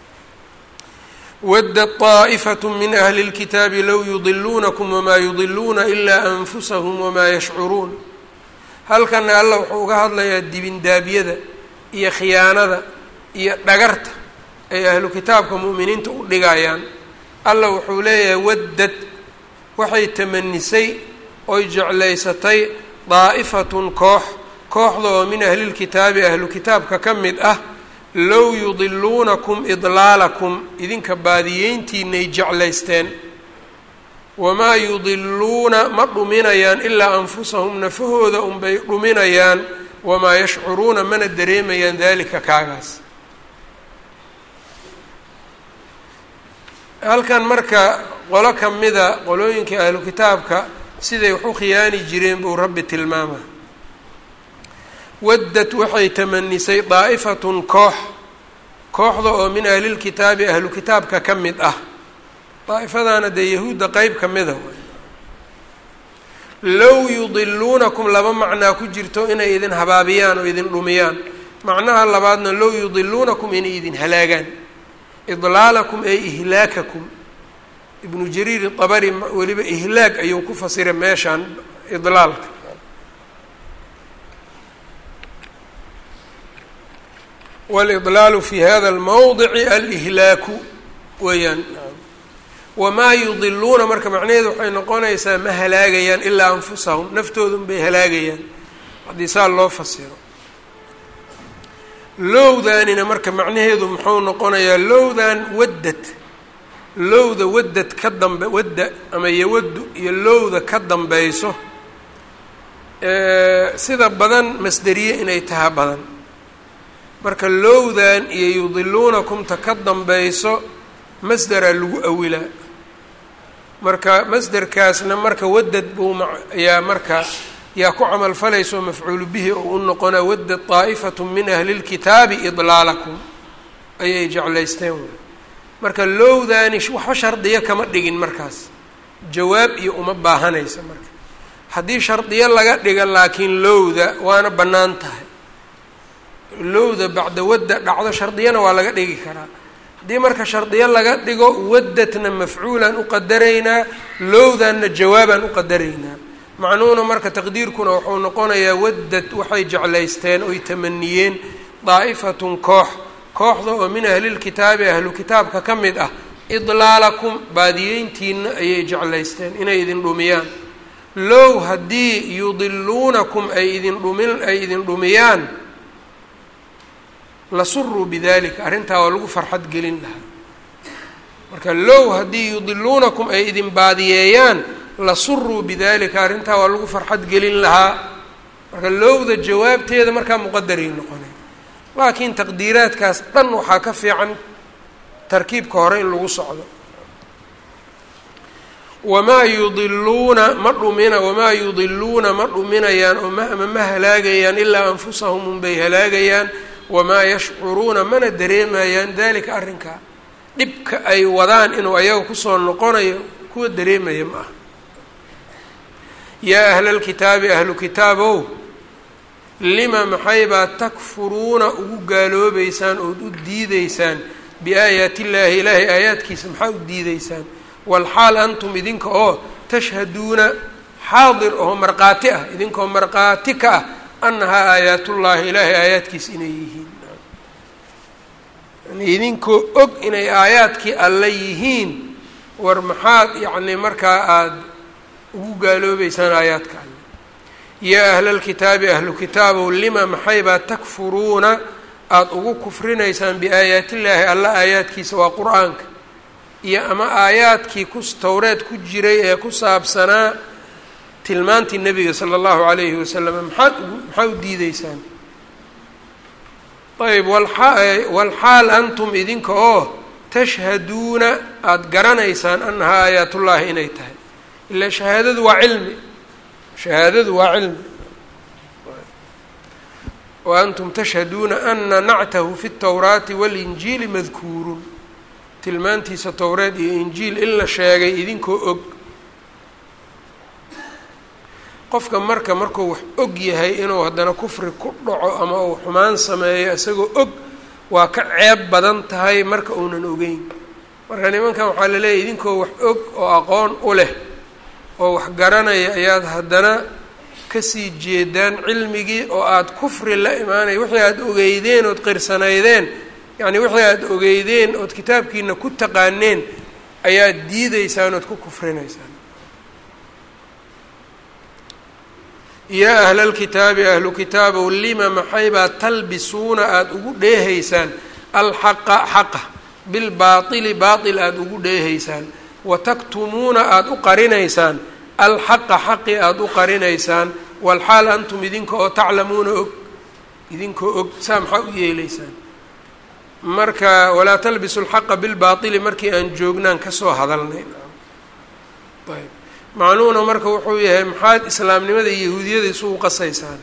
wadda طaa'ifatu min ahli اlkitaabi low yudiluunakum wamaa yudiluuna ilaa anfusahum wamaa yashcuruun halkana alla wuxuu uga hadlayaa dibindaabyada iyo khiyaanada iyo dhagarta ay ahlu kitaabka mu'miniinta u dhigayaan alla wuxuu leeyahay waddad waxay tamanisay oy jeclaysatay daa'ifatun koox kooxda oo min ahlilkitaabi ahlu kitaabka ka mid ah low yudiluunakum idlaalakum idinka baadiyeyntiinay jeclaysteen wamaa yudiluuna ma dhuminayaan ilaa anfusahum nafahooda unbay dhuminayaan wamaa yashcuruuna mana dareemayaan daalika kaagaas halkan marka qolo ka mida qolooyinka ahlu kitaabka siday wax u khiyaani jireen buu rabbi tilmaama waddad waxay tamanisay daa'ifatun koox kooxda oo min ahlilkitaabi ahlu kitaabka ka mid ah daa'ifadaana dee yahuudda qeyb ka mida low yudiluunakum laba macnaa ku jirto inay idin habaabiyaan oo idin dhumiyaan macnaha labaadna low yudiluunakum inay idin halaagaan idlaalakum ay ihlaakakum ibnu jariir itabari weliba ihlaag ayuu ku fasiray meeshaan idlaalka wاlإضlaalu fi hada اlmawdici alihlaaku weeyaan wamaa yudiluuna marka macnaheedu waxay noqonaysaa ma halaagayaan ilaa anfusahum, naftoodun bay halaagayaan haddii saa loo fasiro. lowdaanina marka macnaheedu muxuu noqonayaa lowdan waddad, lowda waddad ka dambe wadda ama yawaddu iyo lowda ka dambayso sida badan masderiye inay taha badan. marka lowdan iyo yudiluunakumta ka dambayso masderaa lagu awilaa, marka masderkaasna marka waddad buu yaa marka yaa ku camal falayso mafcuulu bihi oo u noqonaa wadda daa'ifatu min ahli lkitaabi idlaalakum ayay jeclaysteen wey. marka lowdaani waxba shardiyo kama dhigin, markaas jawaab iyo uma baahanaysa. marka haddii shardiyo laga dhiga laakiin lowda waana bannaan tahay, lowda bacda wadda dhacdo shardiyana waa laga dhigi karaa. haddii marka shardiyo laga dhigo waddatna mafcuulaan uqadaraynaa, lowdanna jawaabaan uqadaraynaa. macnuhuna marka taqdiirkuna wuxuu noqonayaa waddad waxay jeclaysteen oy tamaniyeen daa'ifatun koox, kooxda oo min ahlilkitaabi ahlu kitaabka ka mid ah idlaalakum baadiyeyntiina ayay jeclaysteen inay idin dhumiyaan. low haddii yudiluunakum ay idin dhumin ay idin dhumiyaan lasuruu bidalika, arrintaa waa lagu farxad gelin lahaa. marka low haddii yudiluunakum ay idin baadiyeeyaan lasuruu bidalika, arrintaa waa lagu farxad gelin lahaa. marka lowda jawaabteeda markaa muqadaray noqonay, laakiin taqdiiraadkaas dhan waxaa ka fiican tarkiibka hore in lagu socdo. wamaa yudiluuna ma dhumina wamaa yudiluuna ma dhuminayaan oo ma ma halaagayaan ilaa anfusahum unbay halaagayaan, wamaa yashcuruuna mana dareemayaan dalika arrinkaa dhibka ay wadaan inuu ayaga kusoo noqonayo kuwa dareemaya ma aha. yaa ahlalkitaabi ahlu kitaabow lima maxaybaa takfuruuna ugu gaaloobeysaan ood u diideysaan biaayaati illaahi ilaahay aayaadkiisa maxaa u diideysaan, walxaal antum idinka oo tashhaduuna xaadir oo markhaati ah, idinkaoo markhaati ka ah annahaa aayaatullaahi ilaahay aayaadkiisa inay yihiin, yani idinkoo og inay aayaadkii alla yihiin, war maxaad yacni markaa aada ugu gaaloobeysaan aayaadka alle. yaa ahlalkitaabi ahlu kitaabow lima maxaybaa takfuruuna aada ugu kufrinaysaan biaayaatillaahi alla aayaadkiisa waa qur-aanka iyo ama aayaadkii ku towreed ku jiray ee ku saabsanaa tilmaantii nebiga sala allahu calayhi wasalam, maxaad ugu maxaa u diideysaan. ayb walxaal antum idinka oo tashhaduuna aada garanaysaan annahaa aayaatullaahi inay tahay, ila shahaadadu waa cilmi, shahaadadu waa cilmi. wa antum tashhaduuna ana nactahu fi اtawraati walinjiili madkuurun, tilmaantiisa towreed iyo injiil in la sheegay idinkoo og. qofka marka markuu wax og yahay inuu haddana kufri ku dhaco ama uu xumaan sameeyo isagoo og waa ka ceeb badan tahay marka uunan ogeyn. marka nimankan waxaa la leeyahy idinkoo wax og oo aqoon u leh oo wax garanaya ayaad haddana kasii jeedaan cilmigii oo aada kufri la imaanaya. wixii aada ogeydeen ood qirsanaydeen, yacni wixii aada ogeydeen ood kitaabkiina ku taqaaneen ayaad diideysaan ood ku kufrinaysaan. yaa ahlalkitaabi ahlu kitaabow lima maxaybaa talbisuuna aada ugu dheehaysaan alxaqa xaqa bilbaaili baail aada ugu dheehaysaan, wataktumuuna aada u qarinaysaan alxaqa xaqi aada u qarinaysaan, walxaal antum idinka oo taclamuuna og, idinkoo og saa maxaa u yeelaysaan. marka walaa talbisu alxaqa bilbaaili markii aan joognaan kasoo hadalnay. ayb macnuhuna marka wuxuu yahay maxaad islaamnimada iyo yahuudiyada isugu qasaysaan.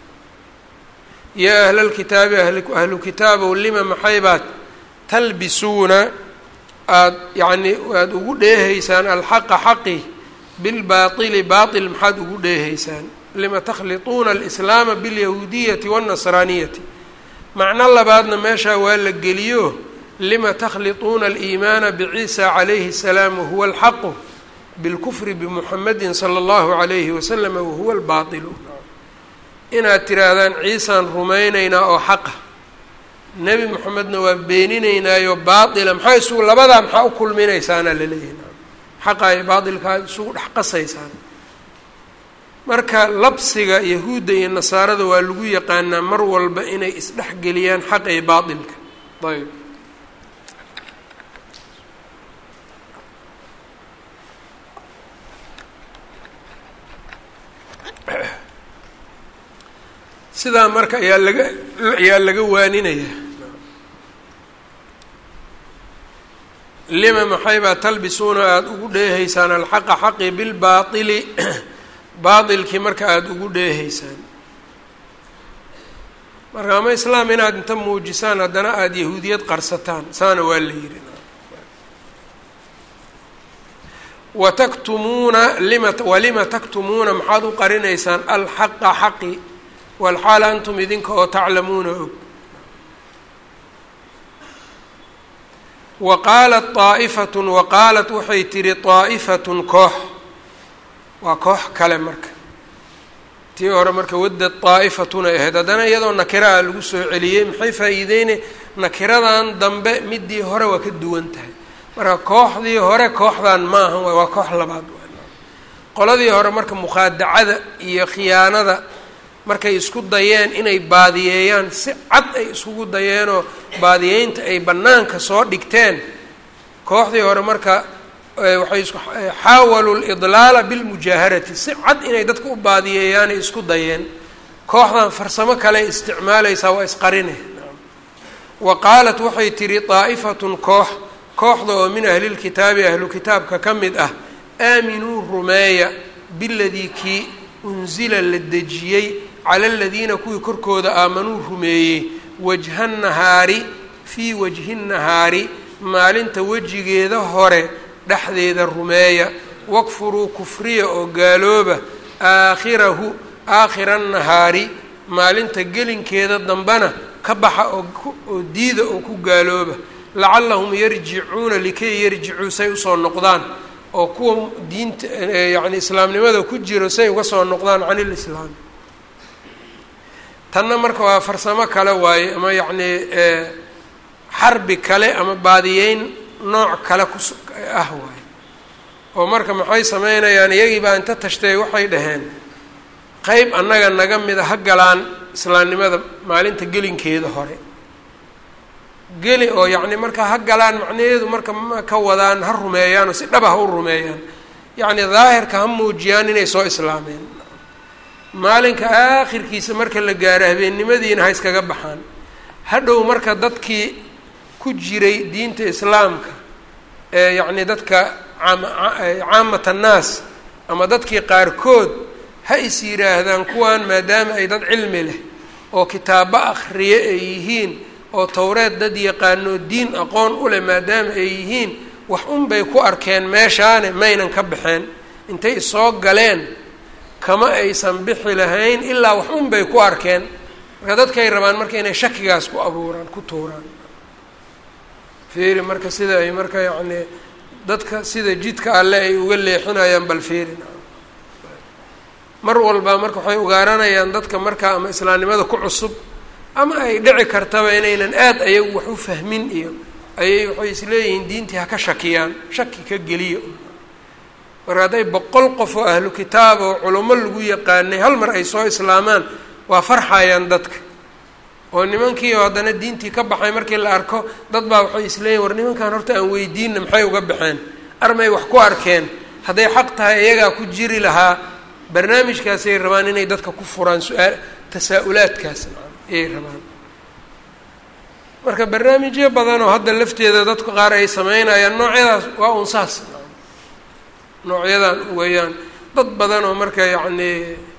yaa ahlalkitaabi ahlu kitaabow lima maxaybaad talbisuuna aada yacni aada ugu dheehaysaan alxaqa xaqi bilbaaili baail maxaad ugu dheehaysaan. lima takhlituuna alislaama bilyahuudiyati waannasraaniyati. macno labaadna meeshaa waa la geliyo lima takhlituuna aliimaana biciisa calayhi الsalaam wahuwa alxaqu bilkufri bimuxamedin sala allahu calayhi wasalam wahuwa albaailu. inaad tiraahdaan ciisaan rumaynaynaa oo xaqa, nebi moxamedna waa beeninaynaayoo baatila, maxaa isugu labadaa maxaa u kulminaysaana laleeyahay. xaqa iyo baatilka isugu dhex qasaysaan. marka labsiga yahuudda iyo nasaarada waa lagu yaqaanaa mar walba inay isdhexgeliyaan xaqa iyo baatilka. ayb sidaa marka ayaa laga ayaa laga waaninaya. lima maxay baa talbisuuna aada ugu dheehaysaan alxaqa xaqi bilbaaili baailkii marka aada ugu dheehaysaan. marka ama islaam inaad inta muujisaan haddana aada yahuudiyad qarsataan, saana waa la yidhi. wataktumuuna lima walima taktumuuna maxaad u qarinaysaan alxaqa xaqi walxaal antum idinka oo taclamuuna og. wa qaalat طaa'ifatun wa qaalat waxay tihi طaa'ifatun koox, waa koox kale marka. tii hore marka wadda طaa'ifatun ay ahayd, haddana iyadoo nakiraha lagu soo celiyey. maxay faa'iideyne nakiradan dambe midii hore waa ka duwan tahay. marka kooxdii hore kooxdan maaha, waa koox labaad. qoladii hore marka mukhaadacada iyo khiyaanada markay isku dayeen inay baadiyeeyaan, si cad ay isugu dayeenoo baadiyeynta ay bannaanka soo dhigteen. kooxdii hore marka waxay isku xaawalu lidlaala bilmujaaharati, si cad inay dadka u baadiyeeyaanay isku dayeen. kooxdan farsamo kale isticmaalaysaa, waa isqarine. wa qaalat waxay tihi طaa'ifatun koox, kooxda oo min ahlilkitaabi ahlu kitaabka ka mid ah, aaminuu rumeeya biladii kii unsila la dejiyey cala aladiina kuwii korkooda aamanuu rumeeyey, wajha nahaari fii wajhi nahaari maalinta wejigeeda hore dhexdeeda rumeeya, wakfuruu kufriya oo gaalooba aakhirahu aakhira nahaari maalinta gelinkeeda dambana ka baxa oo diida oo ku gaalooba, lacallahum yarjicuuna likay yarjicuu say usoo noqdaan, oo kuwa diinta yacni islaamnimada ku jiro say uga soo noqdaan can ilislaam. tanna marka waa farsamo kale waaye, ama yacni xarbi kale ama baadiyeyn nooc kale ku ah waaye. oo marka maxay sameynayaan, iyagii baa inta tashtay waxay dhaheen qeyb annaga naga mida ha galaan islaamnimada maalinta gelinkeeda hore. geli oo yacni marka ha galaan macnaheedu marka ma ka wadaan ha rumeeyaan oo si dhaba ha u rumeeyaan, yacni daahirka ha muujiyaan inay soo islaameen. maalinka aakhirkiisa marka la gaaro habeennimadiina ha iskaga baxaan. hadhow marka dadkii ku jiray diinta islaamka ee yacni dadka caamat annaas ama dadkii qaarkood ha is yidhaahdaan kuwaan maadaama ay dad cilmi leh oo kitaabo akhriye ay yihiin oo towreed dad yaqaano diin aqoon u leh maadaama ay yihiin, wax unbay ku arkeen meeshaane maynan ka baxeen. intay soo galeen kama aysan bixi lahayn ilaa wax unbay ku arkeen. marka dadkay rabaan marka inay shakigaas ku abuuraan, ku tuuraan. fiiri marka sida ay marka yacni dadka sida jidka alle ay uga leexinayaan, bal fiiri mar walba marka waxay ugaaranayaan dadka marka ama islaamnimada ku cusub, ama ay dhici kartaba inaynan aada ayagu wax u fahmin iyo ayay waxay isleeyihiin diintii ha ka shakiyaan, shaki ka geliya. marka hadday boqol qof oo ahlu kitaab oo culamo lagu yaqaanay hal mar ay soo islaamaan, waa farxayaan dadka. oo nimankii oo haddana diintii ka baxay markii la arko, dad baa waxay isleeyihin war nimankan horta aan weydiinna maxay uga baxeen, armay wax ku arkeen. hadday xaq tahay iyagaa ku jiri lahaa. barnaamijkaasay rabaan inay dadka ku furaan su-aal tasaa-ulaadkaas ayay rabaan. marka barnaamijyo badan oo hadda lafteeda dadku qaar ay sameynayaan noocyadaas waa un saas noocyadan weeyaan. dad badan oo marka yacni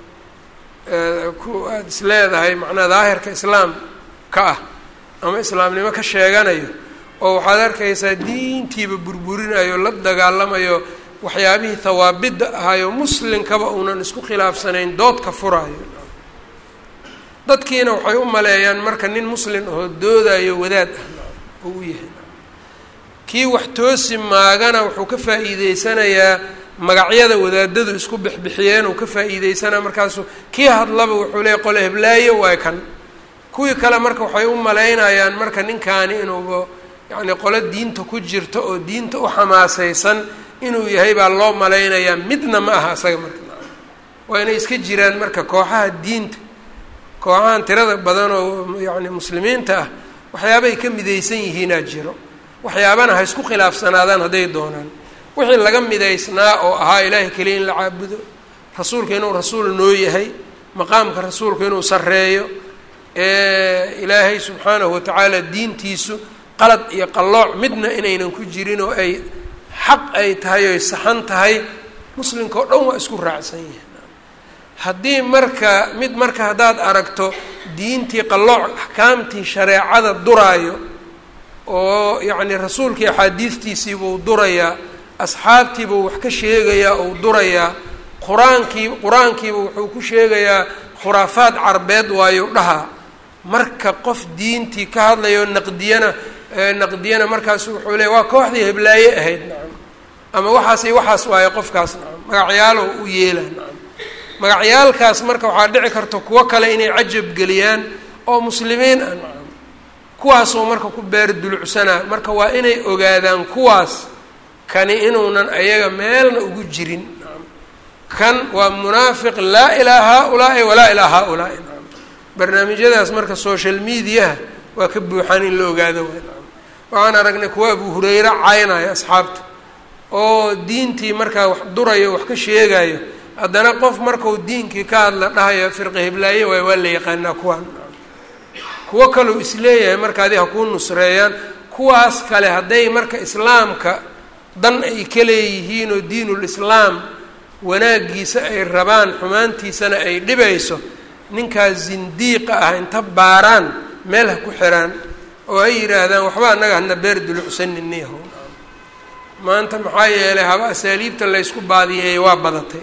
ku aada is leedahay macnaa daahirka islaam ka ah ama islaamnimo ka sheeganayo, oo waxaad arkaysaa diintiiba burburinayo, la dagaalamayo, waxyaabihii hawaabidda ahayo muslimkaba uunan isku khilaafsanayn doodka furaayo. dadkiina waxay u maleeyaan marka nin muslim ahoo doodayo wadaad ah oo u yahay. kii wax toosi maagana wuxuu ka faa'iideysanayaa magacyada wadaadadu isku bixbixiyeen uu ka faa'iideysanaa. markaasuu kii hadlaba wuxuu leeyahy qole heblaayo waay kan. kuwii kale marka waxay u malaynayaan marka ninkaani inuuba yacni qolo diinta ku jirta oo diinta u xamaasaysan inuu yahay baa loo malaynayaa, midna ma aha isaga marka. waa inay iska jiraan marka kooxaha diinta, kooxahan tirada badan oo yacni muslimiinta ah waxyaabay ka midaysan yihiinaa jiro, waxyaabana ha isku khilaafsanaadaan hadday doonaan. wixii laga midaysnaa oo ahaa ilaahay keliya in la caabudo, rasuulka inuu rasuul noo yahay, maqaamka rasuulka inuu sarreeyo, ilaahay subxaanahu watacaala diintiisu qalad iyo qallooc midna inaynan ku jirin oo ay xaq ay tahay oy saxan tahay, muslimka oo dhan waa isku raacsan yihin. haddii marka mid marka haddaad aragto diintii qallooc axkaamtii shareecada duraayo oo yacni rasuulkii axaadiistiisiibuu durayaa, asxaabtiibuu wax ka sheegayaa ou durayaa, qur-aankii qur-aankiiba wuxuu ku sheegayaa khuraafaad carbeed waayo dhahaa. marka qof diintii ka hadlayo naqdiyana naqdiyana markaasu wuxuu leeya waa kooxdii heblaaye ahayd nacam, ama waxaasay waxaas waayo qofkaas nacam, magacyaalo u yeela nacam. magacyaalkaas marka waxaa dhici karta kuwo kale inay cajab geliyaan oo muslimiin ah nacam, kuwaasoo marka ku beer dulucsanaa. marka waa inay ogaadaan kuwaas kani inuunan ayaga meelna ugu jirin nacam. kan waa munaafiq laa ilaa haa-ulaa'i walaa ilaa haa-ulaa'i nacam. barnaamijyadaas marka social mediaha waa ka buuxaan in la ogaado way nacam. waxaan aragnay kuwa abu hurayra caynaya asxaabta oo diintii markaa wax durayo wax ka sheegayo, haddana qof markau diinkii ka hadla dhahayo firqi hiblaaye waay waa la yaqaanaa kuwaan. kuwo kaleu isleeyahay marka adi ha kuu nusreeyaan. kuwaas kale hadday marka islaamka dan ay ka leeyihiin oo diinul islaam wanaagiisa ay rabaan, xumaantiisana ay dhibayso, ninkaas zindiiqa ah inta baaraan meel ha ku xiraan oo ay yidhaahdaan waxba annaga hana beer dulucsanini ho. maanta maxaa yeelay haba asaaliibta laysku baadiyeeyey waa badatay.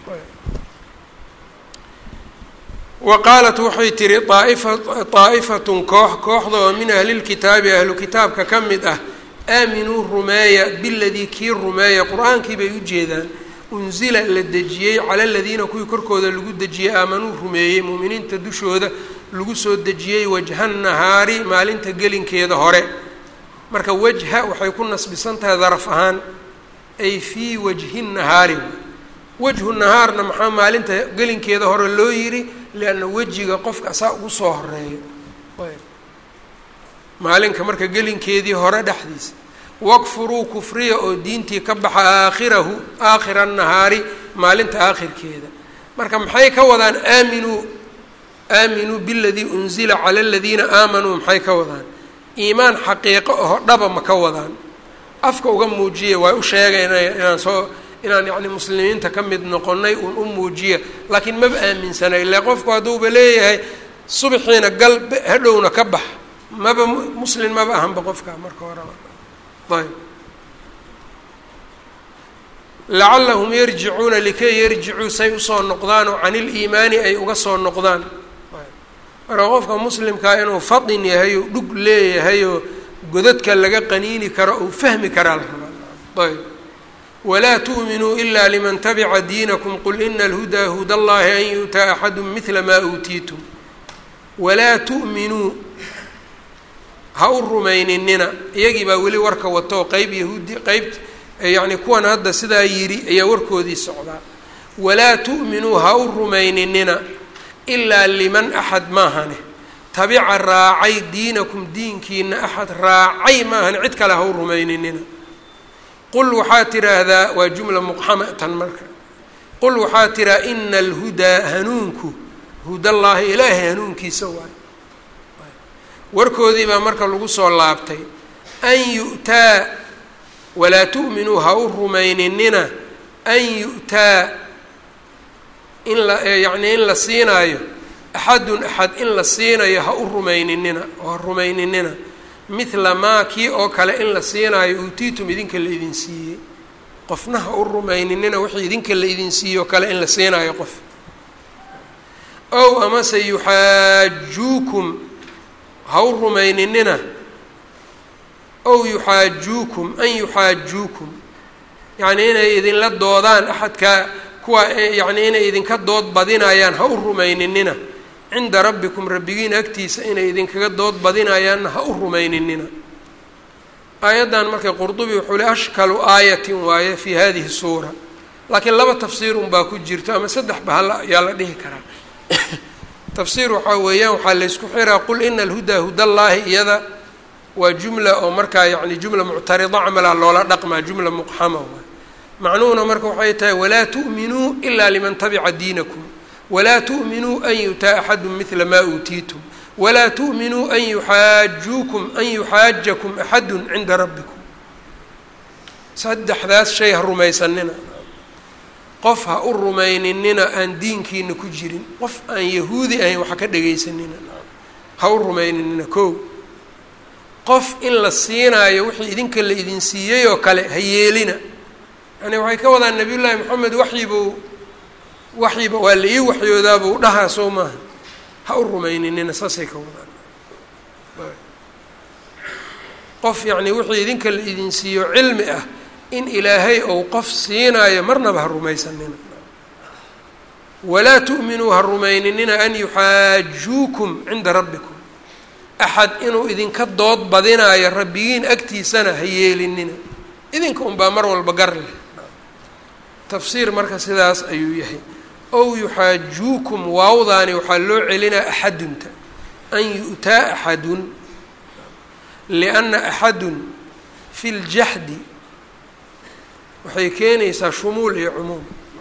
wa qaalat waxay tihi aaifa daa'ifatun koox kooxda oo min ahlilkitaabi ahlu kitaabka ka mid ah, aaminuu rumeeya biladii kii rumeeya, qur-aankii bay u jeedaan, unsila la dejiyey cala aladiina kuwii korkooda lagu dejiyey aamanuu rumeeyey, mu'miniinta dushooda lagu soo dejiyey, wajha nahaari maalinta gelinkeeda hore. marka wajha waxay ku nasbisan tahay daraf ahaan, ay fii wajhi nahaari. wajhu nahaarna maxaa maalinta gelinkeeda hore loo yidhi? lianna wejiga qofka asaa ugu soo horeeyo maalinka marka gelinkeedii hore dhexdiisa. wakfuruu kufriya oo diintii ka baxa aakhirahu aakhira nahaari maalinta aakhirkeeda. marka maxay ka wadaan aaminuu aaminuu biladii unzila cala aladiina aamanuu? maxay ka wadaan? iimaan xaqiiqo aho dhaba ma ka wadaan? afka uga muujiya waa u sheegayna inaan soo inaan yacni muslimiinta ka mid noqonnay uun u muujiya, laakiin maba aaminsanay. ile qofku hadduuba leeyahay subaxiina gal hadhowna ka bax, maba muslin maba ahanba qofka marka horeba. ayb lacallahum yarjicuuna likay yarjicuu say usoo noqdaan oo can iliimaani ay uga soo noqdaan. marka qofka muslimkaa inuu fadin yahay oo dhug leeyahay oo godadka laga qaniini karo uu fahmi karaa la rabaa. ayb walaa tu'minuu ilaa liman tabica diinakum qul ina alhudaa huda allahi an yu'taa axadu midla maa uutiitum. walaa tu'minuu ha u rumayninina, iyagii baa weli warka wato qeyb yahuudi qeyb yacni kuwan hadda sidaa yidhi ayaa warkoodii socdaa. walaa tu'minuu ha u rumayninina ilaa liman axad maahane tabica raacay diinakum diinkiina, axad raacay maahane cid kale ha u rumayninina. qul waxaa tiraahdaa waa jumla muqxamatan marka, qul waxaa tiraa ina alhudaa hanuunku hudallaahi ilaahay hanuunkiisa waay. warkoodii baa marka lagu soo laabtay. an yu'taa walaa tu'minuu ha u rumayninina an yu'taa in la yacnii in la siinaayo axadun axad in la siinayo ha u rumayninina oo ha rumayninina mithla maa kii oo kale in la siinaayo uutiitum idinka la idin siiyey. qofna ha u rumayninina wixii idinka la idin siiyey oo kale in la siinaayo qof. ow amase yuxaajuukum ha u rumayninina ow yuxaajuukum an yuxaajuukum yacnii inay idinla doodaan axadkaa kuwa yacnii inay idinka dood badinayaan ha u rumayninina. cinda rabbikum rabbigiin agtiisa inay idinkaga dood badinayaanna ha u rumayninina. aayaddan marka qurdubi wuxuu li ashkalu aayatin waaye fi hadihi suura laakiin laba tafsiir unbaa ku jirto ama saddex ba hal yaa la dhihi karaa tafsiir waxaa weeyaan waxaa laysku xiraa qul ina alhudaa hudallaahi iyada waa jumla oo markaa yani jumla muctarida camala loola dhaqmaa jumla muqxama waay macnuhuna marka waxay tahay walaa tu'minuu ilaa liman tabica diinakum walaa tu'minuu an yutaa axadu midla maa uutiitum walaa tu'minuu an yuxaajuukum an yuxaajakum axadu cinda rabbikum saddexdaas shay ha rumaysanina qof ha u rumayninina aan diinkiina ku jirin qof aan yahuudi ahayn waxa ka dhegaysanina ha u rumayninina kow qof in la siinaayo wixii idinka la idin siiyey oo kale ha yeelina yani waxay ka wadaan nabiy llaahi moxamed waxyibuu waxyiba waa la ii waxyoodaabuu dhahaa soo maaha ha u rumayninina saasay ka wadaan qof yacni wixii idinka la idin siiyo cilmi ah in ilaahay ou qof siinaayo marnaba ha rumaysanina walaa tu'minuu ha rumayninina an yuxaajuukum cinda rabbikum axad inuu idinka dood badinaayo rabbigiin agtiisana ha yeelinina idinka unbaa mar walba gar leh tafsiir marka sidaas ayuu yahay ow yuxaajuukum waawdaani waxaa loo celinaa axadunta an yu'taa axadun lianna axadun fi ljaxdi waxay keenaysaa shumuul iyo cumuum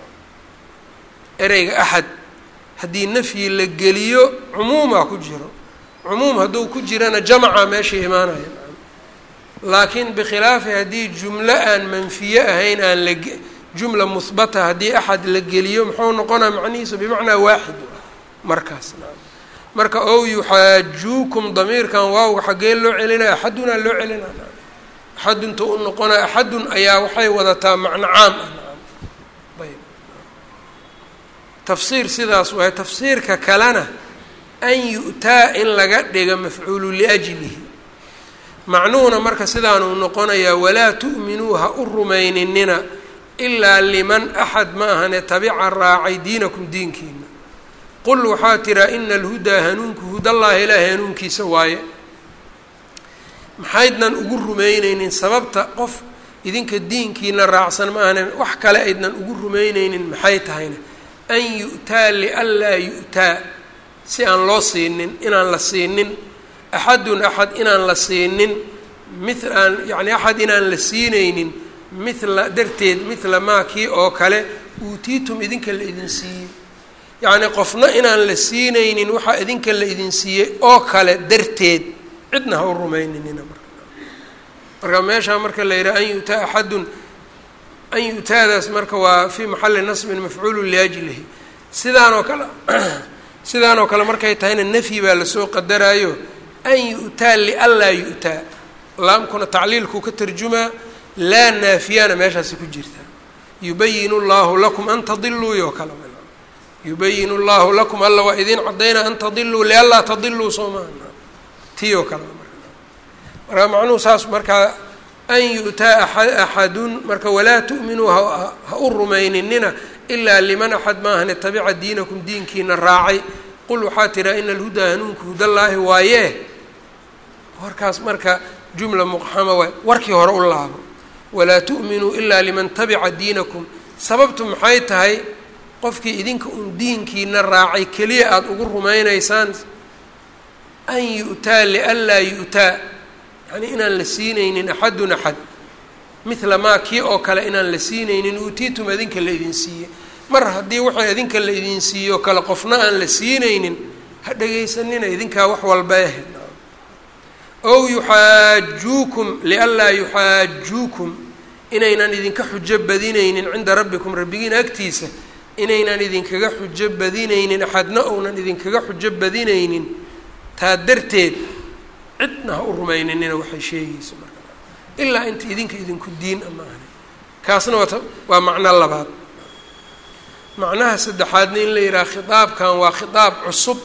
ereyga axad haddii nafyi la geliyo cumuumaa ku jiro cumuum hadduu ku jirana jamaca meesha imaanaya laakiin bikhilaafi haddii jumlo aan manfiye ahayn aan la jumla muhbata haddii axad la geliyo muxuu noqonaa macnihiisu bimacnaa waaxid markaas marka ow yuxaajuukum damiirkan waawga xaggee loo celinaya axadunaa loo celinaa axadunta u noqonaa axadun ayaa waxay wadataa macno caam ah ayb tafsiir sidaas waaye tafsiirka kalena an yu'taa in laga dhiga mafcuulu liajlihi macnuhuna marka sidaanuu noqonayaa walaa tu'minuu ha u rumayninina ilaa liman axad ma ahane tabica raacay diinakum diinkiina qul waxaa tiraa ina alhudaa hanuunku hudallaahi ilaahay hanuunkiisa waaye maxaydnan ugu rumayneynin sababta qof idinka diinkiina raacsan ma ahane wax kale aydnan ugu rumayneynin maxay tahayna an yu'taa lianlaa yu'taa si aan loo siinin inaan la siinin axadun axad inaan la siinin mil aan yani axad inaan la siineynin mithla darteed mithla maa kii oo kale uutiitum idinka la idin siiyey yacni qofna inaan la siineynin waxaa idinka la idin siiyey oo kale darteed cidna ha u rumayninina marka marka meeshaa marka la yidhaha an yu'taa axadun an yu'taadaas marka waa fii maxalli nasbin mafcuulun liajlihi sidaan oo kale sidaan oo kale markay tahayna nafyi baa lasoo qadaraayo an yu'taa lianlaa yu'taa laamkuna tacliilkuu ka tarjumaa laa naafiyana meeshaasi ku jirta yubayinu llahu lakum an tadiluu iyo kale yubayinu llahu lakum alla waa idin caddaynaa an tadiluu lianlaa tadiluu soo maana tii oo kale marka macnuhu saas markaa an yu'taa axadun marka walaa tu'minuu ha u rumayninina ilaa liman axad maahane tabica diinakum diinkiina raacay qul waxaa tiraa ina alhudaa hanuunka hudallaahi waayee warkaas marka jumla muqxama waay warkii hore u laabo walaa tu'minuu ilaa liman tabica diinakum sababtu maxay tahay qofkii idinka un diinkiina raacay keliya aada ugu rumaynaysaan an yu'taa lianlaa yu'taa yacnii inaan la siinaynin axadun axad mithla maa kii oo kale inaan la siinaynin uutiitum idinka la idin siiyey mar haddii waxay idinka la idin siiyo kale qofna aan la siinaynin ha dhegaysanina idinkaa wax walba eh ow yuxaajuukum lianlaa yuxaajuukum inaynan idinka xujo badinaynin cinda rabbikum rabbigiin agtiisa inaynan idinkaga xujo badinaynin axadna ounan idinkaga xujo badinaynin taa darteed cidna ha u rumayninina waxay sheegayso marka ilaa inta idinka idinku diin ama ahna kaasna waa waa macno labaad macnaha saddexaadna in la yidhaha khitaabkan waa khitaab cusub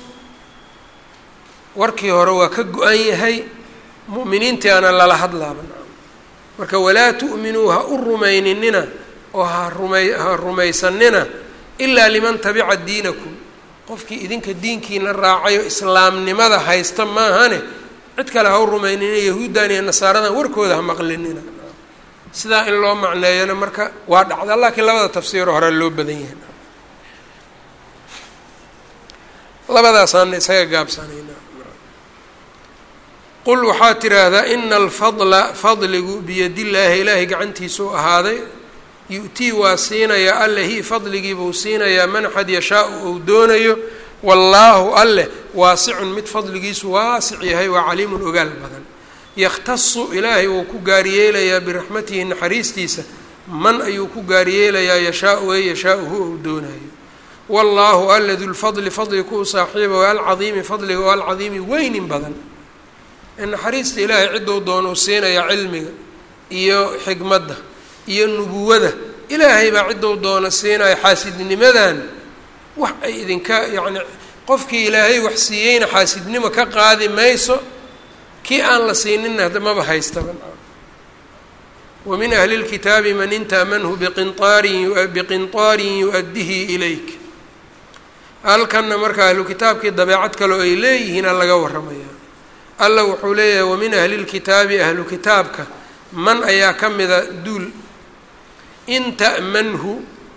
warkii hore waa ka go-an yahay mu'miniintii aana lala hadlaaba marka walaa tu'minuu ha u rumayninina oo ha rumay ha rumaysanina ilaa liman tabica diinakum qofkii idinka diinkiina raacayo islaamnimada haysta maahane cid kale ha u rumaynina yahuuddan iyo nasaaradan warkooda ha maqlinina sidaa in loo macneeyana marka waa dhacda laakiin labada tafsiiro hore loo badan yahay labadaasaana isaga gaabsanayna qul waxaad tiraahdaa ina alfadla fadligu biyadillaahi ilaahay gacantiisuu ahaaday yu-tii waa siinayaa alle hi fadligiibuu siinayaa man xad yashaau ou doonayo wallaahu alleh waasicun mid fadligiisu waasic yahay waa caliimun ogaal badan yakhtasu ilaahay wuu ku gaaryeelayaa biraxmatihi naxariistiisa man ayuu ku gaaryeelayaa yashaau ee yashaauhu ou doonayo wallaahu alle dulfadli fadli ku saaxiiba waa alcadiimi fadliga oo alcadiimi weynin badan naxariista ilaahay cidduu doonuu siinayaa cilmiga iyo xikmadda iyo nubuwada ilaahay baa cidduu doono siinaya xaasidnimadan wax ay idinka yacni qofkii ilaahay wax siiyeyna xaasidnimo ka qaadi mayso kii aan la siininna hadda maba haystaba wa min ahli lkitaabi man intaamanhu biqinaarin biqintaarin yu-addihi ilayk halkanna marka ahlu kitaabkii dabeecad kaleo ay leeyihiina laga warramayaa alla wuxuu leeyahay wa min ahli lkitaabi ahlu kitaabka man ayaa ka mida duul in ta'manhu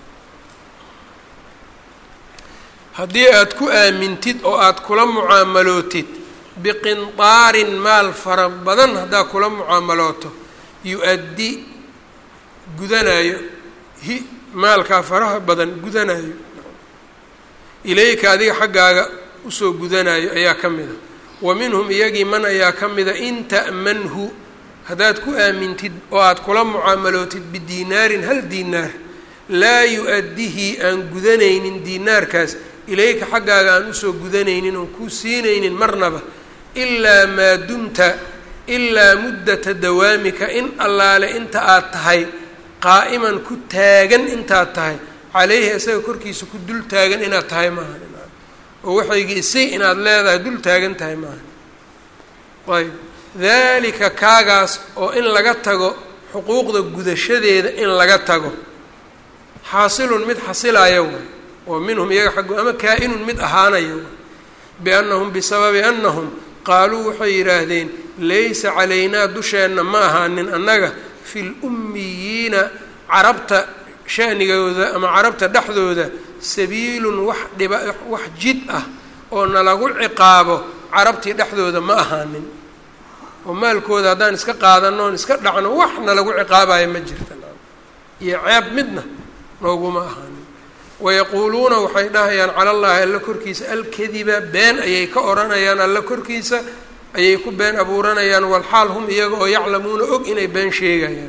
haddii aada ku aamintid oo aada kula mucaamalootid biqintaarin maal fara badan haddaad kula mucaamalooto yu-addi gudanayo hi maalkaa faraha badan gudanayo ilayka adiga xaggaaga usoo gudanayo ayaa ka mida wa minhum iyagii man ayaa ka mida in ta'manhu haddaad ku aamintid oo aada kula mucaamalootid bidiinaarin hal diinaar laa yu-addihi aan gudanaynin diinaarkaas ilayka xaggaaga aan usoo gudanaynin oon kuu siinaynin marnaba ilaa maa dumta ilaa muddata dawaamika in allaale inta aad tahay qaa'iman ku taagan intaad tahay caleyhi isaga korkiisa ku dul taagan inaad tahay maaha oo waxaygii isi inaad leedahay dul taagan tahay maaha ayb daalika kaagaas oo in laga tago xuquuqda gudashadeeda in laga tago xaasilun mid xasilaaya way oo minhum iyaga xaggo ama kaa-inun mid ahaanaya way biannahum bisababi annahum qaaluu waxay yidhaahdeen laysa calaynaa dusheenna ma ahaanin annaga fi lummiyiina carabta shanigooda ama carabta dhexdooda sabiilun wax dhiba wax jid ah oo nalagu ciqaabo carabtii dhexdooda ma ahaanin oo maalkooda haddaan iska qaadano oon iska dhacno wax nalagu ciqaabayo ma jirta iyo ceeb midna nooguma ahaanin wayaquuluuna waxay dhahayaan cala allahi alla korkiisa alkadiba been ayay ka odhanayaan alla korkiisa ayay ku been abuuranayaan walxaal hum iyaga oo yaclamuuna og inay been sheegayaan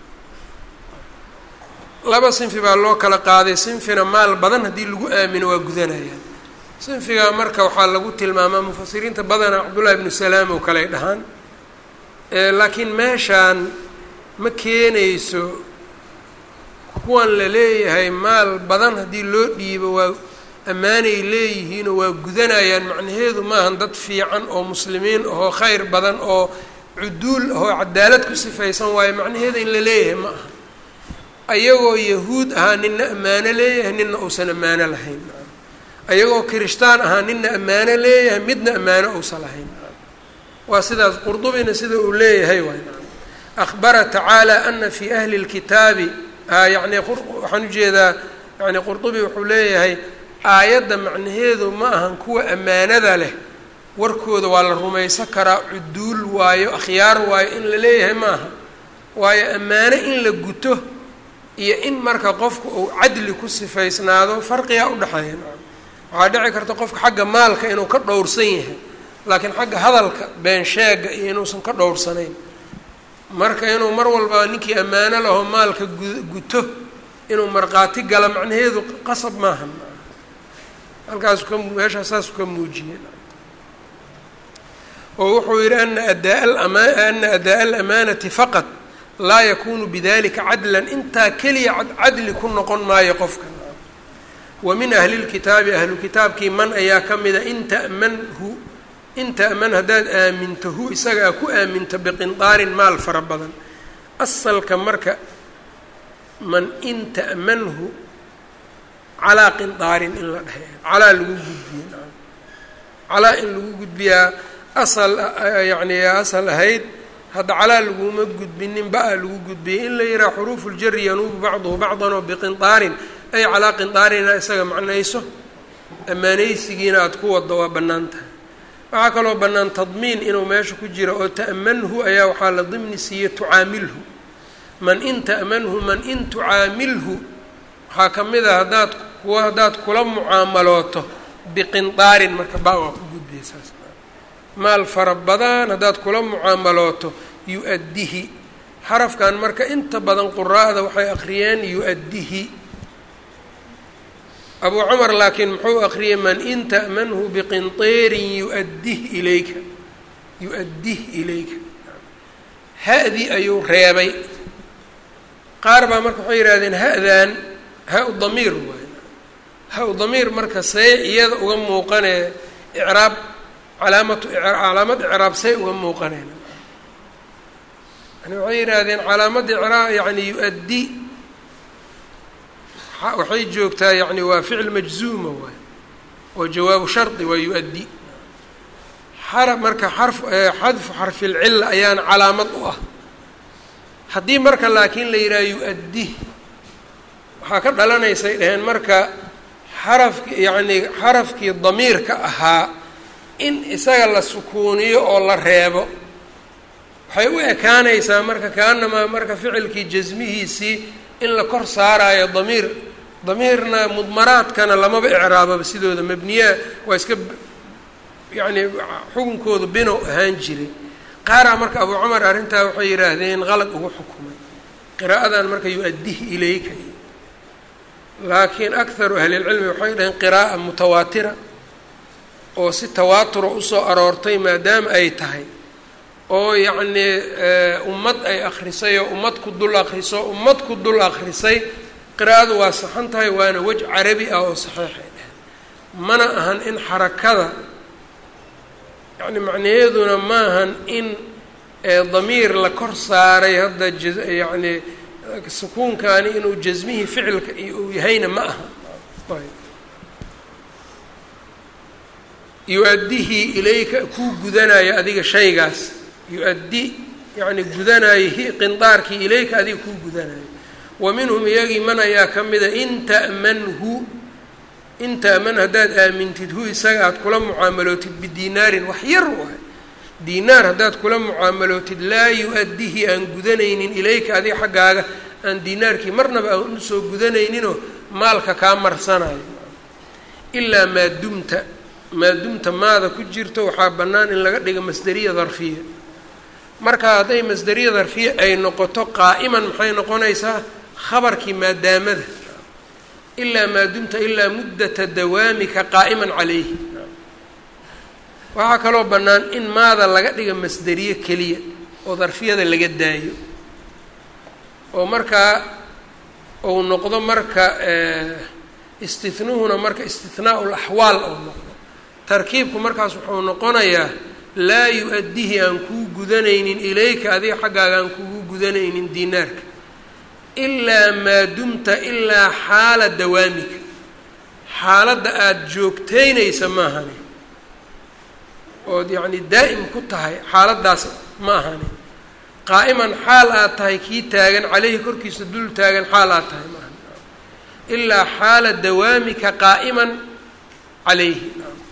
laba sinfi baa loo kala qaaday sinfina maal badan haddii lagu aamino waa gudanayaan sinfigaa marka waxaa lagu tilmaamaa mufasiriinta badana cabdullahi ibnu salaam oo kale ay dhahaan laakiin meeshaan ma keenayso kuwan la leeyahay maal badan haddii loo dhiibo waa ammaanay leeyihiinoo waa gudanayaan macnaheedu maahan dad fiican oo muslimiin ahoo khayr badan oo cuduul ahoo cadaalad ku sifaysan waayo macnaheeda in la leeyahay ma aha ayagoo yahuud ahaa nina ammaano leeyahay nina uusan ammaano lahayn ayagoo kirishtaan ahaa nina ammaano leeyahay midna ammaano uusan lahayn waa sidaas qurdubina sida uu leeyahay waay akhbara tacaala ana fii ahli lkitaabi yani waxaan ujeedaa yani qurdubi wuxuu leeyahay aayadda macnaheedu ma ahan kuwa ammaanada leh warkooda waa la rumaysan karaa cuduul waayo akhyaar waayo in la leeyahay ma aha waayo ammaano in la guto iyo in marka qofku uu cadli ku sifaysnaado farqigaa udhexeeya waxaa dhici karta qofka xagga maalka inuu ka dhowrsan yahay laakiin xagga hadalka been sheega iyo inuusan ka dhowrsanayn marka inuu mar walba ninkii ammaano laho maalka guto inuu markhaati gala macnaheedu qasab maaha halkaasu ka meeshaa saasu ka muujiyey oo wuxuu yihi ana adaa ana adaa alamaanati faqad laa yakunu bidalika cadlan intaa keliya cadli ku noqon maayo qofka wa min ahli lkitaabi ahlu kitaabkii man ayaa ka mida in ta'manhu in ta'man haddaad aaminto hu isagaa ku aaminto biqintaarin maal fara badan asalka marka man in ta'manhu calaa qintaarin in la dhehe calaa lagu gudbiye calaa in lagu gudbiyaa asal yacni asal ahayd hadda calaa laguma gudbinin ba-a lagu gudbiyey in la yidhaha xuruufu ljari yanuubu bacduhu bacdan oo biqinطaarin ay calaa qinطaarina isaga macnayso ammaanaysigiina aada ku wado waa bannaan tahay. waxaa kaloo bannaan tadmiin inuu meesha ku jiro oo ta'manhu ayaa waxaa la dimni siiye tucaamilhu man in ta'manhu man in tucaamilhu waxaa ka mid a haddaad kuwa haddaad kula mucaamalooto biqinطaarin marka ba waa ku gudbiyeysaas maal fara badan haddaad kula mucaamalooto yu-addihi xarafkan marka inta badan quraa'da waxay akhriyeen yu-addihi. abu cumar laakiin muxuu akhriyey man in ta'manhu biqinطiirin yu-addih ilayka yu-addih ilayka ha-dii ayuu reebay. qaar baa marka waxay yidhahdeen ha-dan ha-u damiir waay ha-u damiir marka see iyada uga muuqanee icraab calaamatu calaamad icraab say uga muuqaneen yani waxay yidhaahdeen calaamadda icraab yani yu-addi waxay joogtaa yani waa ficil majzuuma waay oo jawaabu shardi waa yu-addi xaraf marka xarf xadfu xarfilcilla ayaana calaamad u ah. haddii marka laakiin la yidhaha yu-addi waxaa ka dhalanaysay dheheen marka xarafki yacni xarafkii damiirka ahaa in isaga la sukuuniyo oo la reebo waxay u ekaanaysaa marka kaanamaa marka ficilkii jasmihiisii in la kor saaraayo damiir damiirna mudmaraadkana lamaba icraababa sidooda mabniyaa waa iska yacni xukunkooda binow ahaan jiray. qaaraa marka abu cumar arrintaa waxay yidhaahdeen qalad ugu xukumay qiraa'adan marka yu-addih ilayka laakiin akharu ahlilcilmi waxay dhaheen qiraa'a mutawaatira oo si tawaatura usoo aroortay maadaama ay tahay oo yacnii ummad ay akrisay oo ummad ku dul akriso ummad ku dul akrisay qiraa'adu waa saxan tahay waana wej carabi ah oo saxiixay dheheen mana ahan in xarakada yani macnaheeduna maahan in damiir la kor saaray hadda yani sukuunkaani inuu jasmihii ficilka iyo uu yahayna ma aha. yu-addihi ilayka kuu gudanaayo adiga shaygaas yu-addi yani gudanaayo hi qindaarkii ilayka adiga kuu gudanaayo. wa minhum iyagii man ayaa ka mida in ta'manhu in ta'man haddaad aamintid hu isaga aada kula mucaamalootid bidinaarin wax yar waay dinaar haddaad kula mucaamalootid laa yu-addihi aan gudanaynin ilayka adiga xaggaaga aan dinaarkii marnaba aan usoo gudanayninoo maalka kaa marsanayo ilaa maa dumta maa dumta maada ku jirto waxaa bannaan in laga dhigo masderiya darfiya. marka hadday masderiya darfiya ay noqoto qaa'iman maxay noqonaysaa khabarkii maadaamada ilaa maa dumta ilaa muddata dawaamika qaa'iman calayhi. waxaa kaloo bannaan in maada laga dhiga masderiye keliya oo darfiyada laga daayo oo markaa ou noqdo marka istihnuhuna marka istihnaau laxwaal ou noqdo. tarkiibku markaas wuxuu noqonayaa laa yu-addihi aan kuu gudanaynin ilayka adiga xaggaaga aan kugu gudanaynin dinaarka ilaa maa dumta ilaa xaala dawaamika xaaladda aada joogteynaysa maahani ood yacni daa'im ku tahay xaaladdaas ma ahani qaa'iman xaal aad tahay kii taagan caleyhi korkiisa dul taagan xaal aad tahay ma ahani ilaa xaala dawaamika qaa'iman calayhi.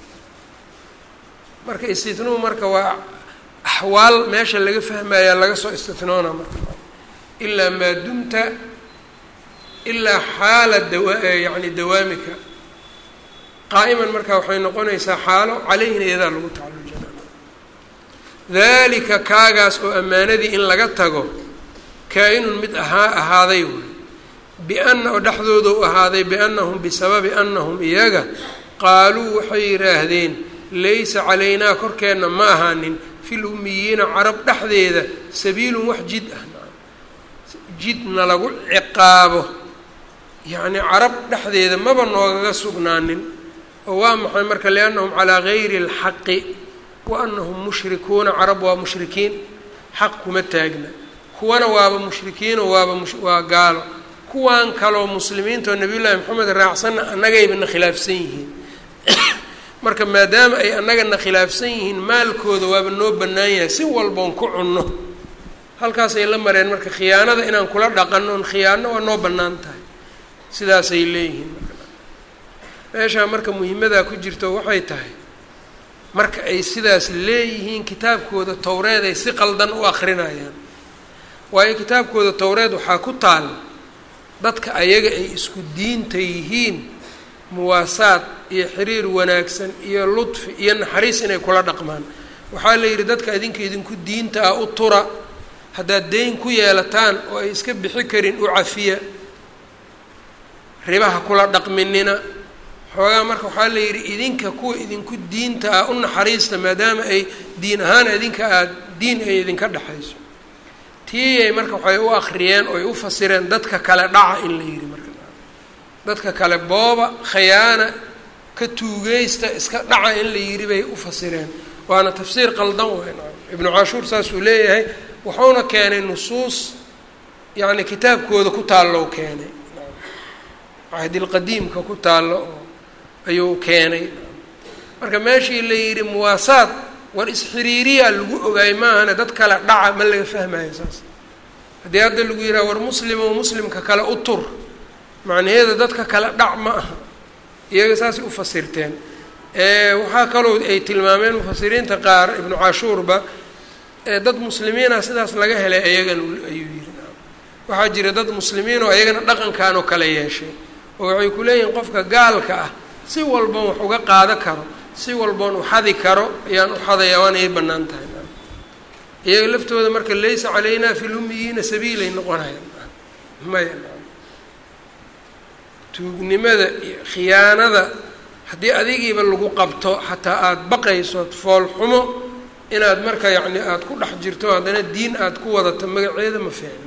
marka istihnuhu marka waa axwaal meesha laga fahmaya laga soo istihnoona marka ilaa maa dumta ilaa xaala dawa yani dawaamika qaa'iman marka waxay noqonaysaa xaalo calayhina iyadaa lagu tacalujana. dalika kaagaas oo ammaanadii in laga tago kaa-inun mid ahaa ahaaday way biana oo dhexdooda u ahaaday biannahum bisababi annahum iyaga qaaluu waxay yidhaahdeen laysa calaynaa korkeenna ma ahaanin fil ummiyiina carab dhexdeeda sabiilun wax jid ah jidna lagu ciqaabo yacni carab dhexdeeda maba noogaga sugnaanin oo waa maxay marka liannahum calaa gayri اlxaqi wa anahum mushrikuuna carab waa mushrikiin xaq kuma taagna kuwana waaba mushrikiino waaba waa gaalo kuwan kaloo muslimiinta oo nabiy llaahi maxamed raacsanna annagaybana khilaafsan yihiin marka maadaama ay annagana khilaafsan yihiin maalkooda waaba noo bannaan yahay si walboon ku cunno halkaasay la mareen marka khiyaanada inaan kula dhaqanno on khiyaano waa noo bannaan tahay sidaasay leeyihiin marka meeshaa marka muhiimadaa ku jirto waxay tahay marka ay sidaas leeyihiin kitaabkooda towreed ay si qaldan u akrinayaan waayo kitaabkooda towreed waxaa ku taal dadka ayaga ay isku diinta yihiin muwaasaad iyo xiriir wanaagsan iyo ludfi iyo naxariis inay kula dhaqmaan waxaa la yidhi dadka idinka idinku diinta ah u tura haddaad deyn ku yeelataan oo ay iska bixi karin u cafiya ribaha kula dhaqminina xoogaa marka waxaa la yidhi idinka kuwa idinku diinta ah u naxariista maadaama ay diin ahaan idinka aada diin ay idinka dhexayso tiiyay marka waxay u akriyeen oo ay u fasireen dadka kale dhaca in la yidhi marka dadka kale booba khayaana ka tuugeysta iska dhaca in la yidhi bay u fasireen waana tafsiir qaldan weyn ibnu cashuur saasuu leeyahay wuxuuna keenay nusuus yacni kitaabkooda ku taallow keenay cahdilqadiimka ku taallo oo ayuu keenay marka meeshii la yidhi muwaasaad war isxiriiriyaa lagu ogaay maahane dad kale dhaca ma laga fahmayo saas haddii hadda lagu yidhaha war muslimo muslimka kale u tur macnaheeda dadka kale dhac ma aha iyaga saasay u fasirteen waxaa kaloo ay tilmaameen mufasiriinta qaar ibnu cashuurba dad muslimiina sidaas laga helay ayagana ayuu yidhi waxaa jira dad muslimiin oo ayagana dhaqankan oo kale yeeshay oo waxay ku leeyihiin qofka gaalka ah si walboon wax uga qaado karo si walboon u xadi karo ayaan u xadaya waana ay bannaan tahay iyaga laftooda marka laysa calaynaa fi lummiyiina sabiilay noqonayaan maya tuugnimada iyo khiyaanada haddii adigiiba lagu qabto xataa aada baqayso fool xumo inaad marka yacni aada ku dhex jirto haddana diin aada ku wadato magaceeda ma fiicno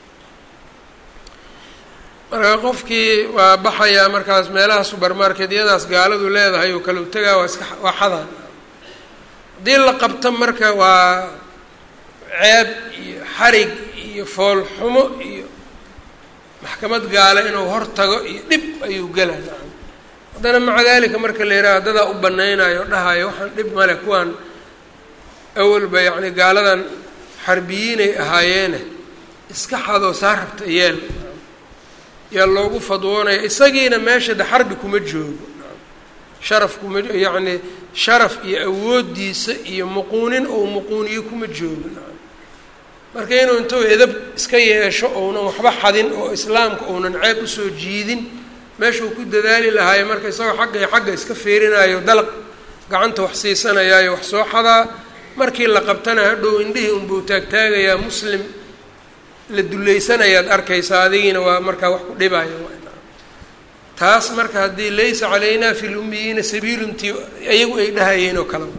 marka qofkii waa baxayaa markaas meelaha subermarketyadaas gaaladu leedahay oo kale u tagaa waa iska waa xadaan haddii la qabto marka waa ceeb iyo xarig iyo fool xumo iyo maxkamad gaala inuu hor tago iyo dhib ayuu gelaa haddana maca daalika marka la yidhaha dadaa u banaynayo dhahayo waxaan dhib male kuwaan awalba yacni gaaladan xarbiyiinay ahaayeene iska xadoo saa rabta yeel yaa loogu fadwoonaya isagiina meesha de xarbi kuma joogo sharaf kuma yacni sharaf iyo awooddiisa iyo muquunin ou muquuniyo kuma joogo marka inuu intuu edab iska yeesho ounan waxba xadin oo islaamka ounan ceeb usoo jiidin meeshuu ku dadaali lahaayo marka isagoo xagga iyo xagga iska fiirinayo dalaq gacanta wax siisanayaayo wax soo xadaa markii la qabtana hadhow indhihii unbuu taagtaagayaa muslim la duleysanayaad arkaysaa adigiina waa markaa wax ku dhibaayo taas marka haddii laysa calaynaa fi lummiyiina sabiiluntii ayagu ay dhahayeen oo kale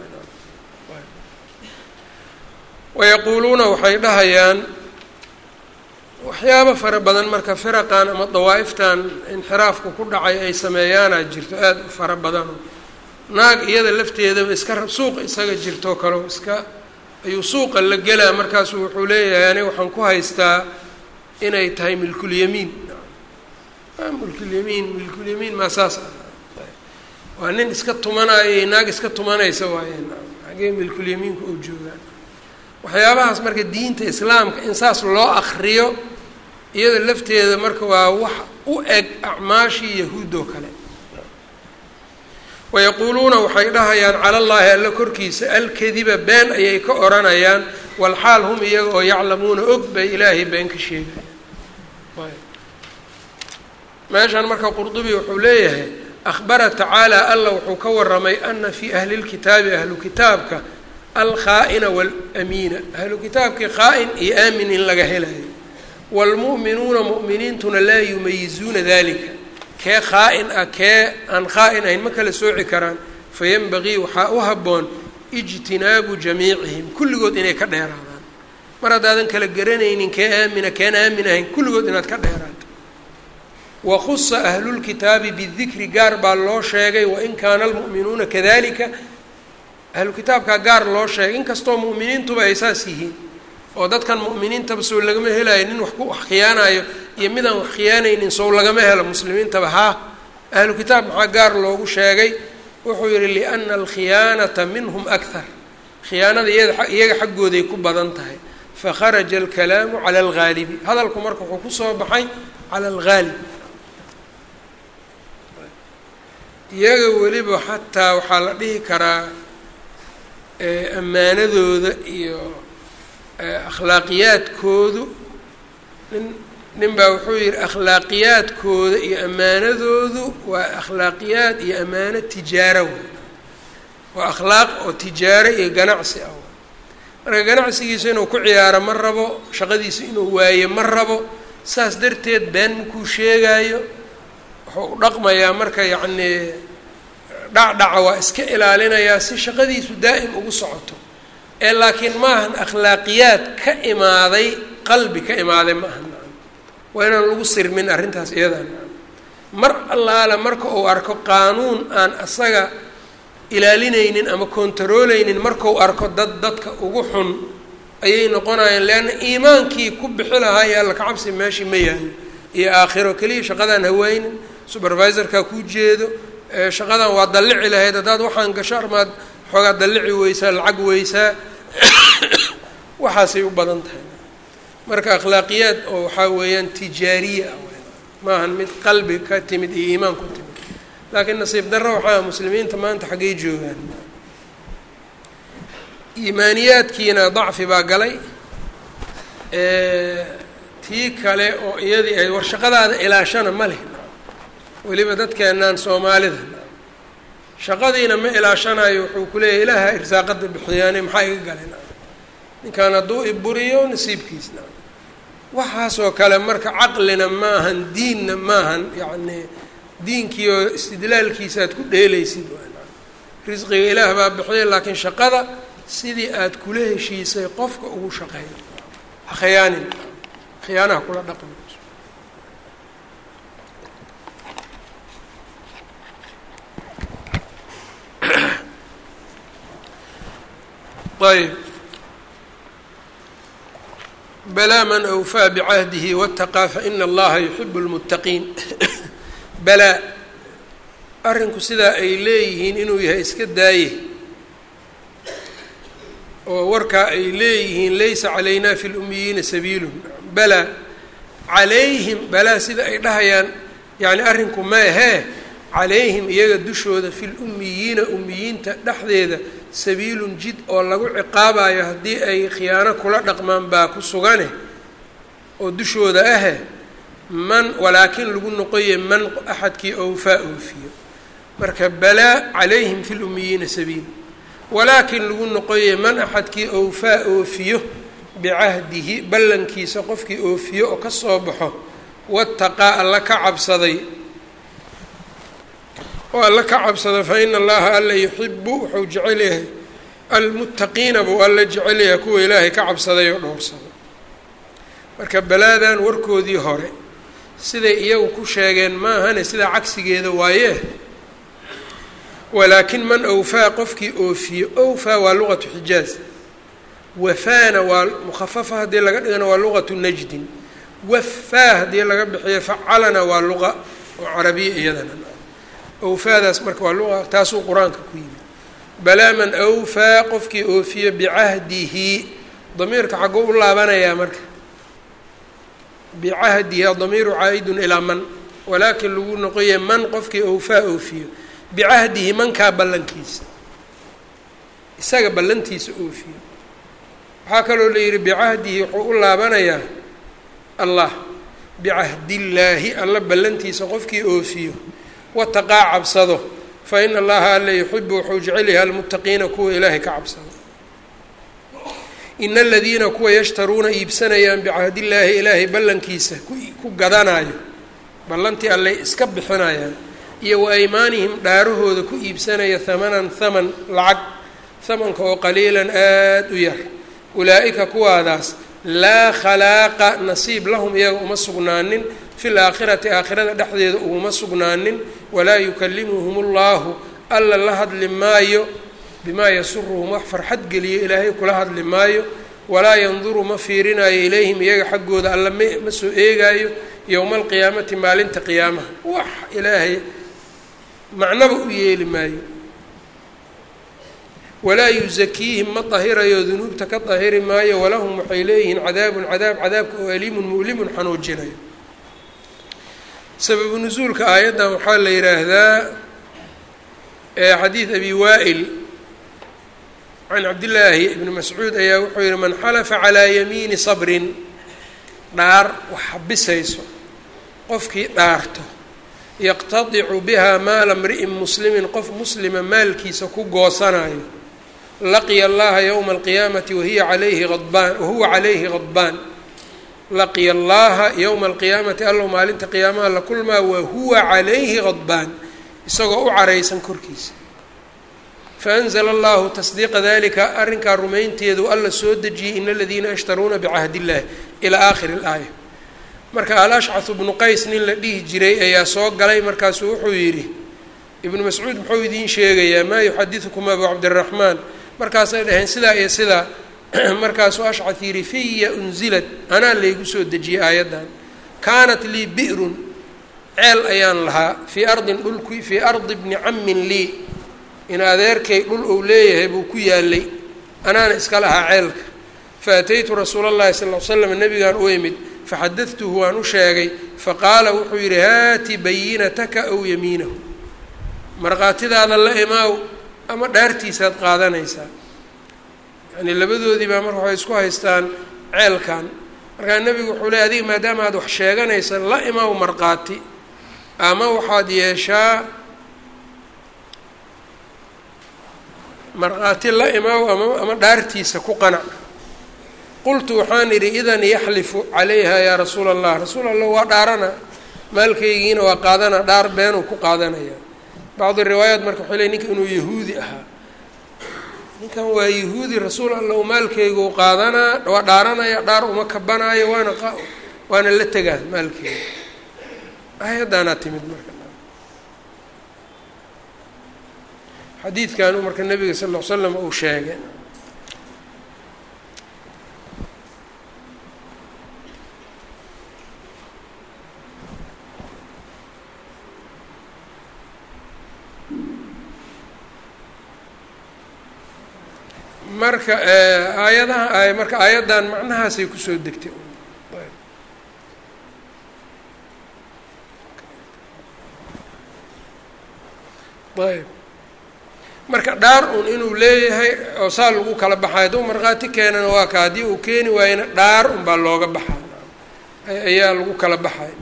wayaquuluuna waxay dhahayaan waxyaabo fara badan marka firaqan ama dawaa'iftan inxiraafka ku dhacay ay sameeyaanaa jirto aada u fara badano naag iyada lafteedaba iska suuqa isaga jirtoo kale iska ayuu suuqa la gelaa markaasu wuxuu leeyahay aniga waxaan ku haystaa inay tahay milkulyamiin milkulyamiin milkulyamiin maa saas waa nin iska tumanaayo naag iska tumanaysa waayeen hagee milkulyamiinku oo joogaan waxyaabahaas marka diinta islaamka in saas loo akriyo iyada lafteeda marka waa wax u eg acmaashii yahuud oo kale wayaquuluuna waxay dhahayaan cala allaahi alla korkiisa alkadiba been ayay ka odhanayaan walxaal hum iyaga oo yaclamuuna og bay ilaahay been ka sheegayaan meeshaan marka qurdubi wuxuu leeyahay akhbara tacaala alla wuxuu ka waramay ana fii ahli lkitaabi ahlu kitaabka alkhaa'ina waalamiina ahlu kitaabkii khaa-in iyo aamin in laga helayo waalmu'minuuna mu'miniintuna laa yumayizuuna dalika kee khaa-in ah kee aan khaa-in ahayn ma kala sooci karaan fayanbagii waxaa u habboon ijtinaabu jamiicihim kulligood inay ka dheeraadaan mar haddaadan kala garanaynin kee aamina keen aamin ahayn kulligood inaad ka dheeraato wakhusa ahlulkitaabi bidikri gaar baa loo sheegay wain kaana almu'minuuna kadalika ahlu kitaabkaa gaar loo sheegay inkastoo mu'miniintuba ay saas yihiin oo dadkan mu'miniintaba sow lagama helayo nin wax ku wax khiyaanayo iyo midaan wax khiyaanaynin sow lagama helo muslimiintaba haa ahlu kitaab maxaa gaar loogu sheegay wuxuu yihi liأna alkhiyaanata minhum akthar khiyaanada iyada iyaga xaggooday ku badan tahay fakharaja alkalaamu cala algaalibi hadalku marka wuxuu kusoo baxay cala algaalib iyaga weliba xataa waxaa la dhihi karaa ammaanadooda iyo akhlaaqiyaadkoodu nin nin baa wuxuu yihi akhlaaqiyaadkooda iyo ammaanadoodu waa akhlaaqiyaad iyo ammaano tijaaro wey waa akhlaaq oo tijaaro iyo ganacsi ah marka ganacsigiisa inuu ku ciyaaro ma rabo shaqadiisa inuu waayo ma rabo saas darteed been makuu sheegaayo wuxuu u dhaqmayaa marka yacnii dhacdhaca waa iska ilaalinayaa si shaqadiisu daa'im ugu socoto ee laakiin maahan akhlaaqiyaad ka imaaday qalbi ka imaaday ma ahan waa inaan lagu sirmin arrintaas iyadan mar allaala marka uu arko qaanuun aan asaga ilaalinaynin ama kontarooleynin markau arko dad dadka ugu xun ayay noqonayaan leanna iimaankii ku bixi lahaa iyo alla kacabsi meeshii ma yaalo iyo aakhiro keliya shaqadaan haweynin supervisorkaa kuu jeedo shaqadan waa dallici lahayd haddaad waxaan gasho armaad xoogaa dallici weysaa lacag weysaa waxaasay u badan tahay marka akhlaaqiyaad oo waxaa weeyaan tijaariya ah maahan mid qalbi ka timid iyo iimaan ku timid laakiin nasiib darro waxaa muslimiinta maanta xaggay joogaan iimaaniyaadkiina dacfi baa galay tii kale oo iyadii ay war shaqadaada ilaashana ma leh weliba dadkeenaan soomaalida shaqadiina ma ilaashanayo wuxuu ku leeyahay ilaaha irsaaqada bixiyaane maxaa iga galeen ninkaan hadduu iburiyo nasiibkiisna waxaasoo kale marka caqlina maahan diinna maahan yacnii diinkiioo istidlaalkiisa aad ku dheelaysid risqiga ilaah baa bixiya laakiin shaqada sidii aad kula heshiisay qofka ugu shaqeeyo ha khiyaanin khiyaanaha kula dhaqmi ayb balaa man awfaa bicahdihi waataqaa faina allaha yuxibu lmuttaqiin balaa arrinku sidaa ay leeyihiin inuu yahay iska daaye oo warkaa ay leeyihiin laysa calaynaa fi lummiyiina sabiilun balaa calayhim balaa sida ay dhahayaan yacni arrinku ma ahee calayhim iyaga dushooda fi lummiyiina ummiyiinta dhexdeeda sabiilun jid oo lagu ciqaabayo haddii ay khiyaano kula dhaqmaan baa ku sugane oo dushooda ahe man walaakin lagu noqoye man axadkii awfaa oofiyo marka balaa calayhim fi lummiyiina sabiil walaakin lagu noqoye man axadkii awfaa oofiyo bicahdihi ballankiisa qofkii oofiyo oo ka soo baxo wattaqaa alla ka cabsaday oo alla ka cabsado fa ina allaha alla yuxibu wuxuu jecel yahay almuttaqiina buu alla jecel yahay kuwa ilaahay ka cabsaday oo dhowrsado marka balaadan warkoodii hore siday iyagu ku sheegeen maahane sidaa cagsigeeda waaye walaakin man awfaa qofkii oofiyo awfaa waa luqatu xijaaz wafaana waa mukhafafa haddii laga dhigana waa luqatu najdin wafaa haddii laga bixiyo facalana waa luqa oo carabiya iyadana awfaadaas marka waa luqa taasuu qur-aanka ku yimid balaa man awfaa qofkii oofiyo bicahdihi damiirka xagguu u laabanayaa marka bicahdihi adamiiru caa'idun ilaa man walaakin lagu noqoya man qofkii awfaa oofiyo bicahdihi mankaa ballankiisa isaga ballantiisa oofiyo waxaa kaloo la yidhi bicahdihi wuxuu u laabanayaa allah bicahdillaahi alla ballantiisa qofkii oofiyo wataqaa cabsado fa ina allaha alla yuxibu wuxuu jecel yahay almuttaqiina kuwa ilaahay ka cabsado ina aladiina kuwa yashtaruuna iibsanayaan bicahdillaahi ilaahay ballankiisa ku gadanayo ballantii allay iska bixinayaan iyo wa aymaanihim dhaarahooda ku iibsanaya hamanan haman lacag hamanka oo qaliilan aada u yar ulaa'ika kuwaadaas laa khalaaqa nasiib lahum iyaga uma sugnaanin fi laakhirati aakhirada dhexdeeda uguma sugnaanin walaa yukallimuhum ullahu alla la hadli maayo bimaa yasuruhum wax farxad geliyo ilaahay kula hadli maayo walaa yanduru ma fiirinayo ilayhim iyaga xaggooda alla ma ma soo eegaayo yowma alqiyaamati maalinta qiyaamaha wax ilaahay macnaba u yeeli maayo walaa yuzakiihim ma dahirayo dunuubta ka dahiri maayo walahum waxay leeyihiin cadaabun cadaab cadaabka oo aliimun mu'limun xanuujinayo. sababu nusuulka aayaddan waxaa la yidhaahdaa xadiid abi waa'il can cabdillaahi ibni mascuud ayaa wuxuu yihi man xalafa calaa yamiini sabrin dhaar wax xabisayso qofkii dhaarto yaqtadicu bihaa maala mri'in muslimin qof muslima maalkiisa ku goosanayo laqiya allaha yowma alqiyaamati wahiya calayhi adbaan wahuwa calayhi qadbaan laqiya allaha yowma alqiyaamati allow maalinta qiyaamaha la kulmaa wahuwa calayhi qadbaan isagoo u caraysan korkiisa. faanzla allahu tasdiiqa dalika arrinkaa rumaynteedu alla soo dejiyey ina aladiina yashtaruuna bicahdi illahi ilaa aakhiri اlaaya. marka al-ashcahu bnu qays nin la dhihi jiray ayaa soo galay markaasuu wuxuu yidhi ibnu mascuud muxuu idiin sheegayaa maa yuxadiثukum abu cabdiraxmaan markaasay dhaheen sidaa iyo sidaa markaasuu ashcad yidhi fiya unzilad anaa laygu soo dejiyey aayaddan kaanat lii bi'run ceel ayaan lahaa fii ardin dhulku fii ardi bni cammin lii in adeerkay dhul ou leeyahay buu ku yaalay anaana iska lahaa ceelka faataytu rasuula اllahi sal l slam nabigaan u imid faxadadtuhu waan u sheegay faqaala wuxuu yidhi haati bayinataka aw yamiinahu markhaatidaada la imaaw ama dhaartiisaad qaadanaysaa. yani labadoodii baa marka waxay isku haystaan ceelkan markaa nebigu wuxuu leey adiga maadaama aad wax sheeganaysa la imaaw markhaati ama waxaad yeeshaa markhaati la imaaw ama ama dhaartiisa ku qanac. qultu waxaan idhi idan yaxlifu calayha yaa rasuula allah rasuul allah waa dhaarana maalkaygiina waa qaadana dhaar beenuu ku qaadanaya. bacdi riwaayaat marka waxay ley ninka inuu yahuudi ahaa ninkan waa yahuudi rasuul allah maalkaygu qaadanaa waa dhaaranaya dhaar uma kabanaayo waana waana la tegaa maalkeyga. aayaddaanaa timid marka xadiidkan marka nabiga sal ll ly slam uu sheegay. marka aayadaha marka aayaddan macnahaasay kusoo degtay. ayb marka dhaar un inuu leeyahay oo saa lagu kala baxay hadduu markhaati keenana waa ka haddii uu keeni waayana dhaar un baa looga baxay ayaa lagu kala baxay.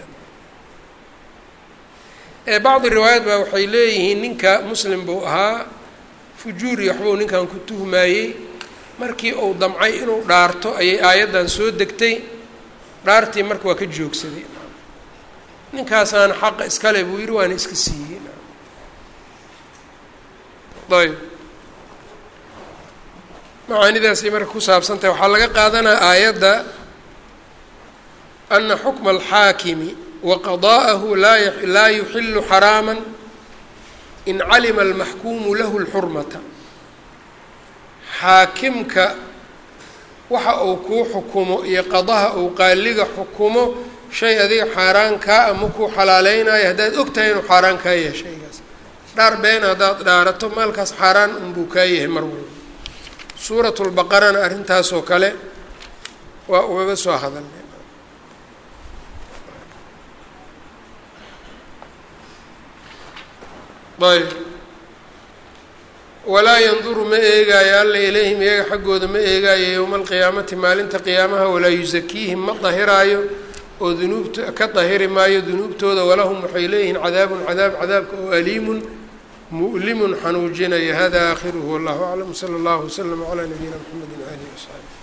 ee bacdi riwaayaat baa waxay leeyihiin ninka muslim buu ahaa fujuuri waxbuu ninkan ku tuhmaayey markii uu damcay inuu dhaarto ayay aayaddan soo degtay dhaartii marka waa ka joogsaday ninkaasaana xaqa iskale buu yidhi waana iska siiyey. ayb macaanidaasay marka ku saabsan tahay waxaa laga qaadanaa aayadda ana xukma alxaakimi wa qadaa'ahu laa yuxilu xaraama in calima almaxkuumu lahu lxurmata. xaakimka waxa uu kuu xukumo iyo qadaha uu qaaliga xukumo shay adiga xaaraan kaa ama kuu xalaaleynayo haddaad og tahay inuu xaaraan kaa yahay shaygaas dhaar been haddaad dhaarato maalkaas xaaraan unbuu kaa yahay mar walba. suurat lbaqarana arrintaasoo kale waa ugaga soo hadalnay. ayb walaa yanduru ma eegaayo alla ilayhim iyaga xaggooda ma eegaayo yowma alqiyaamati maalinta qiyaamaha walaa yusakiihim ma dahiraayo oo dunuubta ka dahiri maayo dunuubtooda walahum waxay leeyihiin cadaabun cadaab cadaabka oo aliimun mu'limun xanuujinaya. hada aakhiruhu wallahu aclam sala allahu waslama calaa nabiyina mxamedi waalihi wasaxbi.